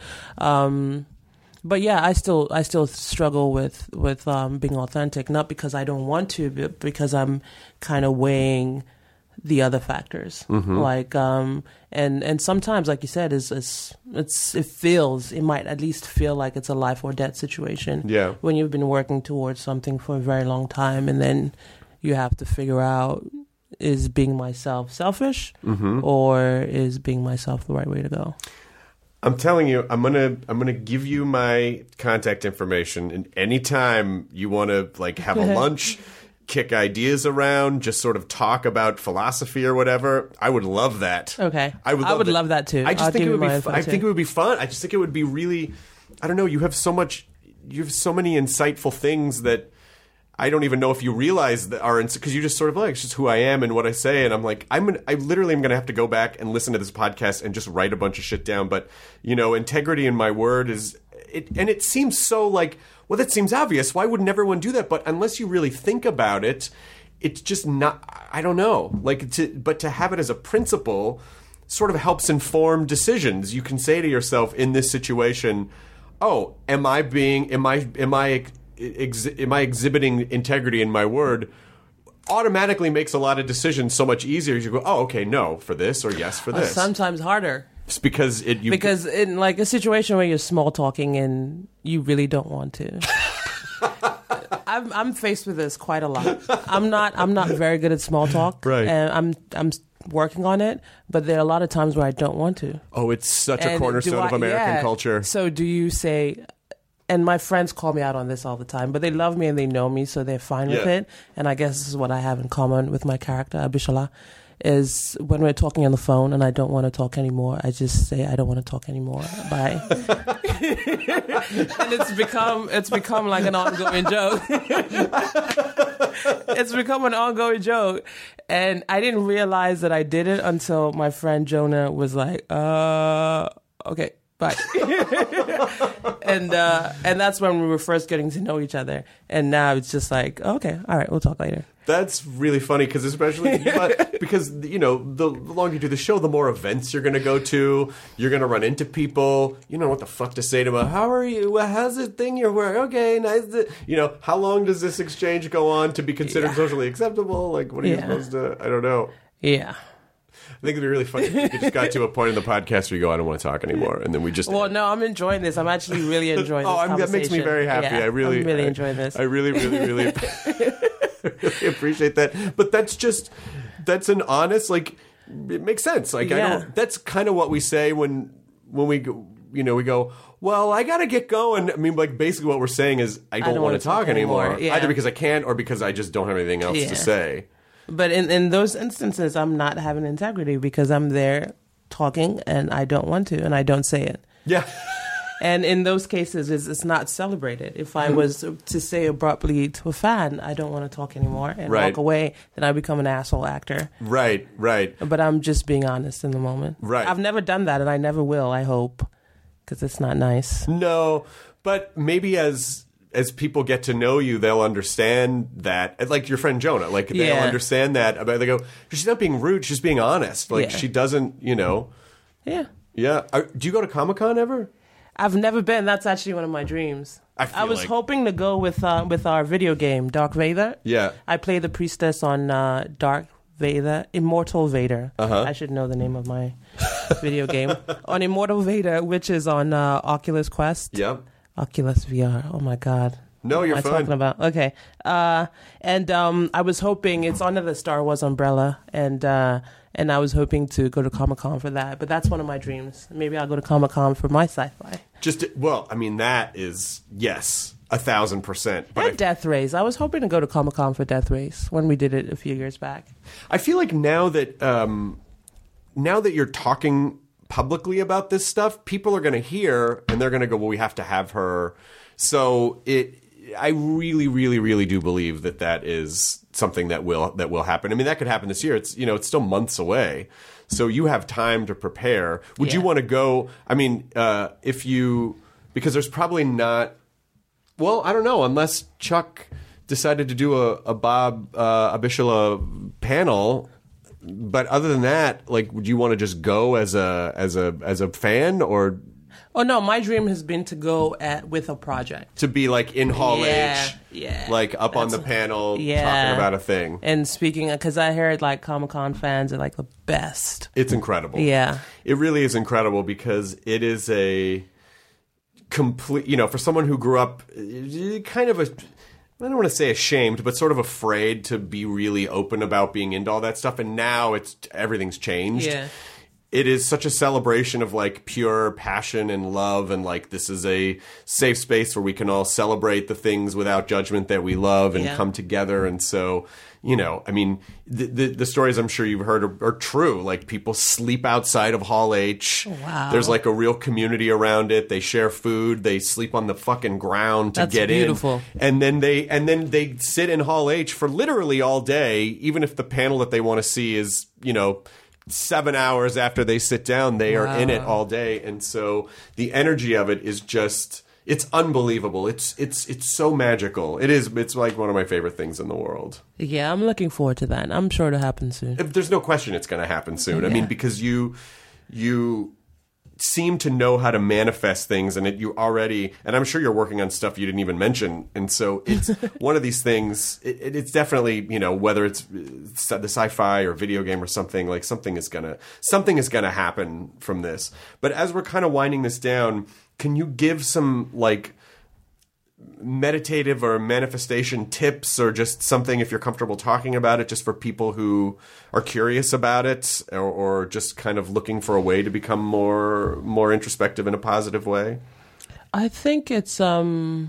Um But yeah, I still I still struggle with with um, being authentic, not because I don't want to, but because I'm kind of weighing the other factors. Mm-hmm. Like um, and and sometimes, like you said, is it's, it's it feels it might at least feel like it's a life or death situation. Yeah. When you've been working towards something for a very long time, and then you have to figure out, is being myself selfish, Mm-hmm. or is being myself the right way to go? I'm telling you, I'm gonna I'm gonna give you my contact information, and anytime you want to like have a lunch, kick ideas around, just sort of talk about philosophy or whatever, I would love that. Okay. I would. I Love would that. love that too. I just I'll think give it you would be. my fu- info I think too. it would be fun. I just think it would be really. I don't know. You have so much. You have so many insightful things that. I don't even know if you realize that are because you just sort of like it's just who I am and what I say, and I'm like I'm gonna, I literally am going to have to go back and listen to this podcast and just write a bunch of shit down. But you know, integrity in my word is it, and it seems so like well, that seems obvious. Why wouldn't everyone do that? But unless you really think about it, it's just not. I don't know. Like to, but to have it as a principle sort of helps inform decisions. You can say to yourself in this situation, "Oh, am I being? Am I? Am I?" Ex- am I exhibiting integrity in my word? Automatically makes a lot of decisions so much easier. You go, oh, okay, no for this, or yes for Uh, this. sometimes harder. It's because it you Because in like a situation where you're small talking and you really don't want to. I'm I'm faced with this quite a lot. I'm not I'm not very good at small talk. Right. And I'm I'm working on it, but there are a lot of times where I don't want to. oh, it's such a And cornerstone do I- of American yeah. culture. So do you say, and my friends call me out on this all the time, but they love me and they know me, so they're fine with Yeah. it. And I guess this is what I have in common with my character, Abishala, is when we're talking on the phone and I don't want to talk anymore, I just say, I don't want to talk anymore. Bye. And it's become, it's become like an ongoing joke. It's become an ongoing joke. And I didn't realize that I did it until my friend Jonah was like, uh, okay. Bye. and uh, and that's when we were first getting to know each other. And now it's just like, okay, all right, we'll talk later. That's really funny because especially you might- because you know the, the longer you do the show, the more events you're going to go to. You're going to run into people. You know what the fuck to say to them. How are you? Well, how's the thing you're wearing? Okay, nice. To, you know, how long does this exchange go on to be considered Yeah. socially acceptable? Like, what are you Yeah. supposed to? I don't know. Yeah. I think it'd be really funny if you just got to a point in the podcast where you go, I don't want to talk anymore, and then we just. Well, no, I'm enjoying this. I'm actually really enjoying this oh, I'm, that makes me conversation. very happy. Yeah, I really, I'm really I, enjoying this. I really, really, really, really appreciate that. But that's just that's an honest, like it makes sense. Like I Yeah. don't. That's kind of what we say when when we go, you know we go. Well, I gotta get going. I mean, like basically what we're saying is I don't, don't want wanna to talk, talk anymore, anymore. Yeah. either because I can't or because I just don't have anything else Yeah. to say. But in, in those instances, I'm not having integrity because I'm there talking and I don't want to and I don't say it. Yeah. And in those cases, it's, it's not celebrated. If I was to say abruptly to a fan, I don't want to talk anymore and Right. walk away, then I become an asshole actor. Right. Right. But I'm just being honest in the moment. Right. I've never done that and I never will, I hope, because it's not nice. No, but maybe as as people get to know you, they'll understand that. Like your friend Jonah, like they'll Yeah. understand that. About they go, she's not being rude; she's being honest. Like Yeah. she doesn't, you know. Yeah. Yeah. Are, do you go to Comic Con ever? I've never been. That's actually one of my dreams. I, feel I was like... hoping to go with uh, with our video game, Dark Vader. Yeah. I play the priestess on uh, Dark Vader, Immortal Vader. Uh-huh. I should know the name of my video game. On Immortal Vader, which is on uh, Oculus Quest. Yep. Oculus V R. Oh my God. No, you're what am fine. I talking about? Okay. Uh, and um, I was hoping, it's under the Star Wars umbrella, and uh, and I was hoping to go to Comic-Con for that. But that's one of my dreams. Maybe I'll go to Comic-Con for my sci-fi. Just, well, I mean, that is, yes, a thousand percent. But And I, Death Race. I was hoping to go to Comic-Con for Death Race when we did it a few years back. I feel like now that um, now that you're talking publicly about this stuff, people are going to hear and they're going to go, well, we have to have her. So it, I really, really, really do believe that that is something that will that will happen. I mean, that could happen this year. It's you know, it's still months away, so you have time to prepare. Would Yeah. you want to go? I mean, uh, if you because there's probably not. Well, I don't know unless Chuck decided to do a, a Bob uh, Abishala panel. But other than that, like, would you want to just go as a as a as a fan or? Oh no, my dream has been to go at with a project. To be like in Hall Yeah, H, yeah. like up on the That's- panel yeah. talking about a thing. And speaking, because I heard like Comic-Con fans are like the best. It's incredible. Yeah. It really is incredible because it is a complete, you know, for someone who grew up eh, kind of a, I don't want to say ashamed, but sort of afraid to be really open about being into all that stuff. And now it's, everything's changed. Yeah. It is such a celebration of like pure passion and love, and like this is a safe space where we can all celebrate the things without judgment that we love and Yeah. come together. And so, you know, I mean, the the, the stories I'm sure you've heard are, are true. Like people sleep outside of Hall H. Wow. There's like a real community around it. They share food. They sleep on the fucking ground to That's get beautiful. in. And then they and then they sit in Hall H for literally all day, even if the panel that they want to see is, you know, seven hours after they sit down, they are in it Wow. all day. And so the energy of it is just, it's unbelievable. It's it's it's so magical. It is, it's like one of my favorite things in the world. Yeah, I'm looking forward to that. I'm sure it'll happen soon. If there's no question it's going to happen soon. I mean, Yeah. because you you seem to know how to manifest things, and it, you already, and I'm sure you're working on stuff you didn't even mention. And so it's one of these things, it, it, it's definitely, you know, whether it's uh, the sci-fi or video game or something, like something is going to, something is going to happen from this. But as we're kind of winding this down, can you give some like meditative or manifestation tips, or just something, if you're comfortable talking about it, just for people who are curious about it, or, or just kind of looking for a way to become more more introspective in a positive way? I think it's um,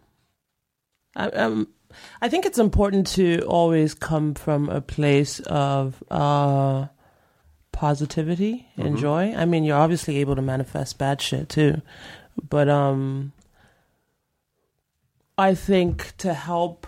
I, um, I think it's important to always come from a place of uh, positivity and Mm-hmm. joy. I mean, you're obviously able to manifest bad shit too, but um, I think to help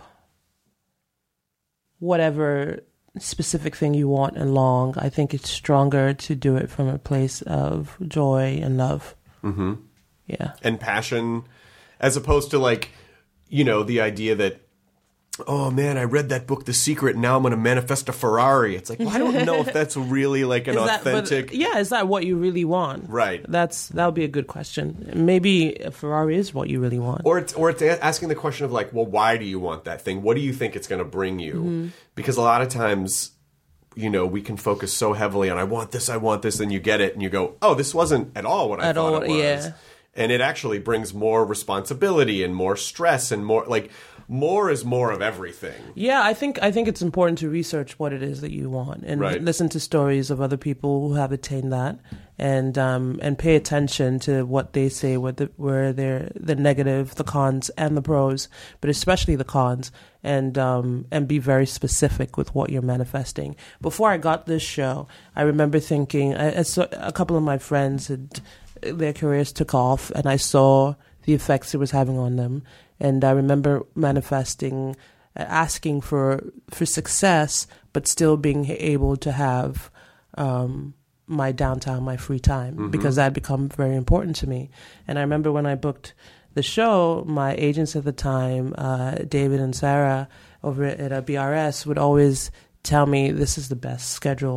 whatever specific thing you want along, I think it's stronger to do it from a place of joy and love. Mm-hmm. Yeah. And passion, as opposed to like, you know, the idea that, oh man, I read that book, The Secret, and now I'm going to manifest a Ferrari. It's like, well, I don't know if that's really like an Is that- but- authentic. yeah, is that what you really want? Right. That's that would be a good question. Maybe a Ferrari is what you really want. Or it's or it's a- asking the question of like, well, why do you want that thing? What do you think it's going to bring you? Mm-hmm. Because a lot of times, you know, we can focus so heavily on I want this, I want this, and you get it, and you go, oh, this wasn't at all what I At thought all, it was. yeah. And it actually brings more responsibility and more stress and more like more is more of everything. Yeah, I think I think it's important to research what it is that you want and Right. listen to stories of other people who have attained that, and um, and pay attention to what they say, what the, where they're the negative, the cons, and the pros, but especially the cons, and um, and be very specific with what you're manifesting. Before I got this show, I remember thinking I, I saw, a couple of my friends had their careers took off, and I saw the effects it was having on them. And I remember manifesting, uh, asking for for success, but still being able to have um, my downtime, my free time, Mm-hmm. because that had become very important to me. And I remember when I booked the show, my agents at the time, uh, David and Sarah over at uh, B R S, would always tell me this is the best schedule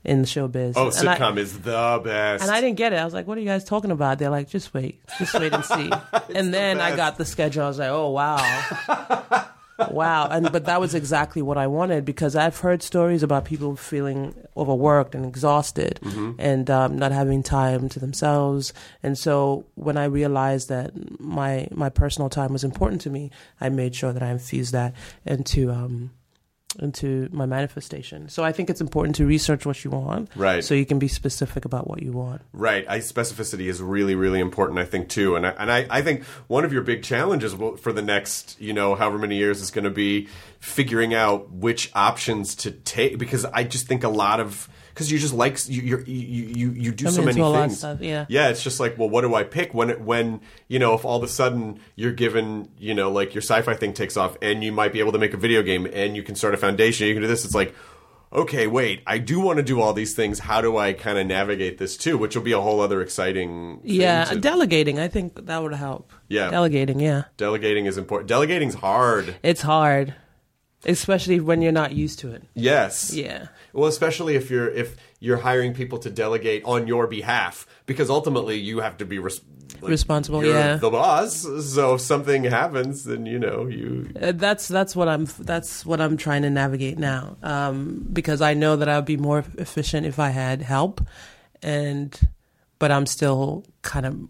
in showbiz. Oh, And sitcom I, is the best. And I didn't get it. I was like, what are you guys talking about? They're like, just wait. Just wait and see. And then the I got the schedule. I was like, oh, wow. Wow. And but that was exactly what I wanted, because I've heard stories about people feeling overworked and exhausted Mm-hmm. and um, not having time to themselves. And so when I realized that my my personal time was important to me, I made sure that I infused that into um, into my manifestation. So I think it's important to research what you want, Right. so you can be specific about what you want. Right. I, specificity is really, really important, I think, too. And I, and I, I think one of your big challenges will, for the next, you know, however many years is going to be figuring out which options to take. Because I just think a lot of... Because you just like... You you're, you you you do I'm so many into a lot of things. stuff, yeah. Yeah, it's just like, well, what do I pick? When, it, when you know, if all of a sudden you're given, you know, like your sci-fi thing takes off and you might be able to make a video game and you can start a foundation, you can do this, it's like... Okay, wait, I do want to do all these things. How do I kind of navigate this too? Which will be a whole other exciting thing Yeah, to- delegating. I think that would help. Yeah. Delegating, yeah. Delegating is important. Delegating's hard. It's hard, especially when you're not used to it. Yes. Yeah. Well, especially if you're if you're hiring people to delegate on your behalf, because ultimately you have to be res- like, Responsible, you're yeah. the boss. So if something happens, then you know you. Uh, That's that's what I'm that's what I'm trying to navigate now, um, because I know that I would be more efficient if I had help, and but I'm still kind of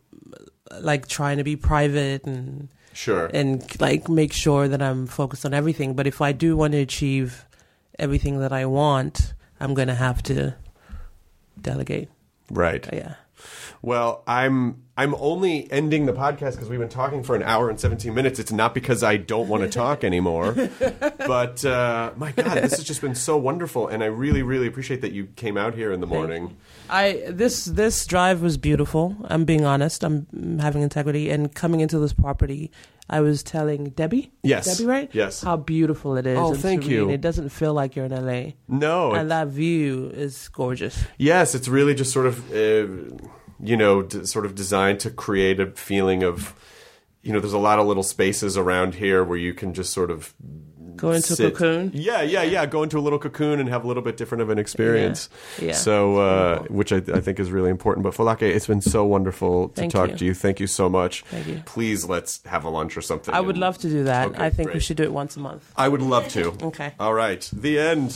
like trying to be private and Sure. and like make sure that I'm focused on everything. But if I do want to achieve everything that I want, I'm gonna have to delegate. Right. Yeah. Well, I'm I'm only ending the podcast because we've been talking for an hour and seventeen minutes. It's not because I don't want to talk anymore, but uh, my God, this has just been so wonderful, and I really, really appreciate that you came out here in the morning. I this this drive was beautiful. I'm being honest. I'm having integrity, and coming into this property, I was telling Debbie. Yes. Debbie, right? Yes. How beautiful it is. Oh, and thank serene. you. It doesn't feel like you're in L A. No, And that view is gorgeous. yes, it's really just sort of, uh, you know, d- sort of designed to create a feeling of, you know, there's a lot of little spaces around here where you can just sort of Go into sit- a cocoon. Yeah, yeah, yeah. Go into a little cocoon and have a little bit different of an experience. Yeah, yeah. So, uh, which I, I think is really important. But Folake, it's been so wonderful to Thank talk you. to you. Thank you so much. Thank you. Please let's have a lunch or something. I would and- love to do that. Okay, I think we great. should do it once a month. I would love to. Okay. All right. The end.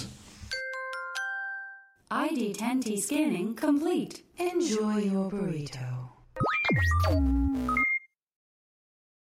I D ten T scanning complete. Enjoy your burrito.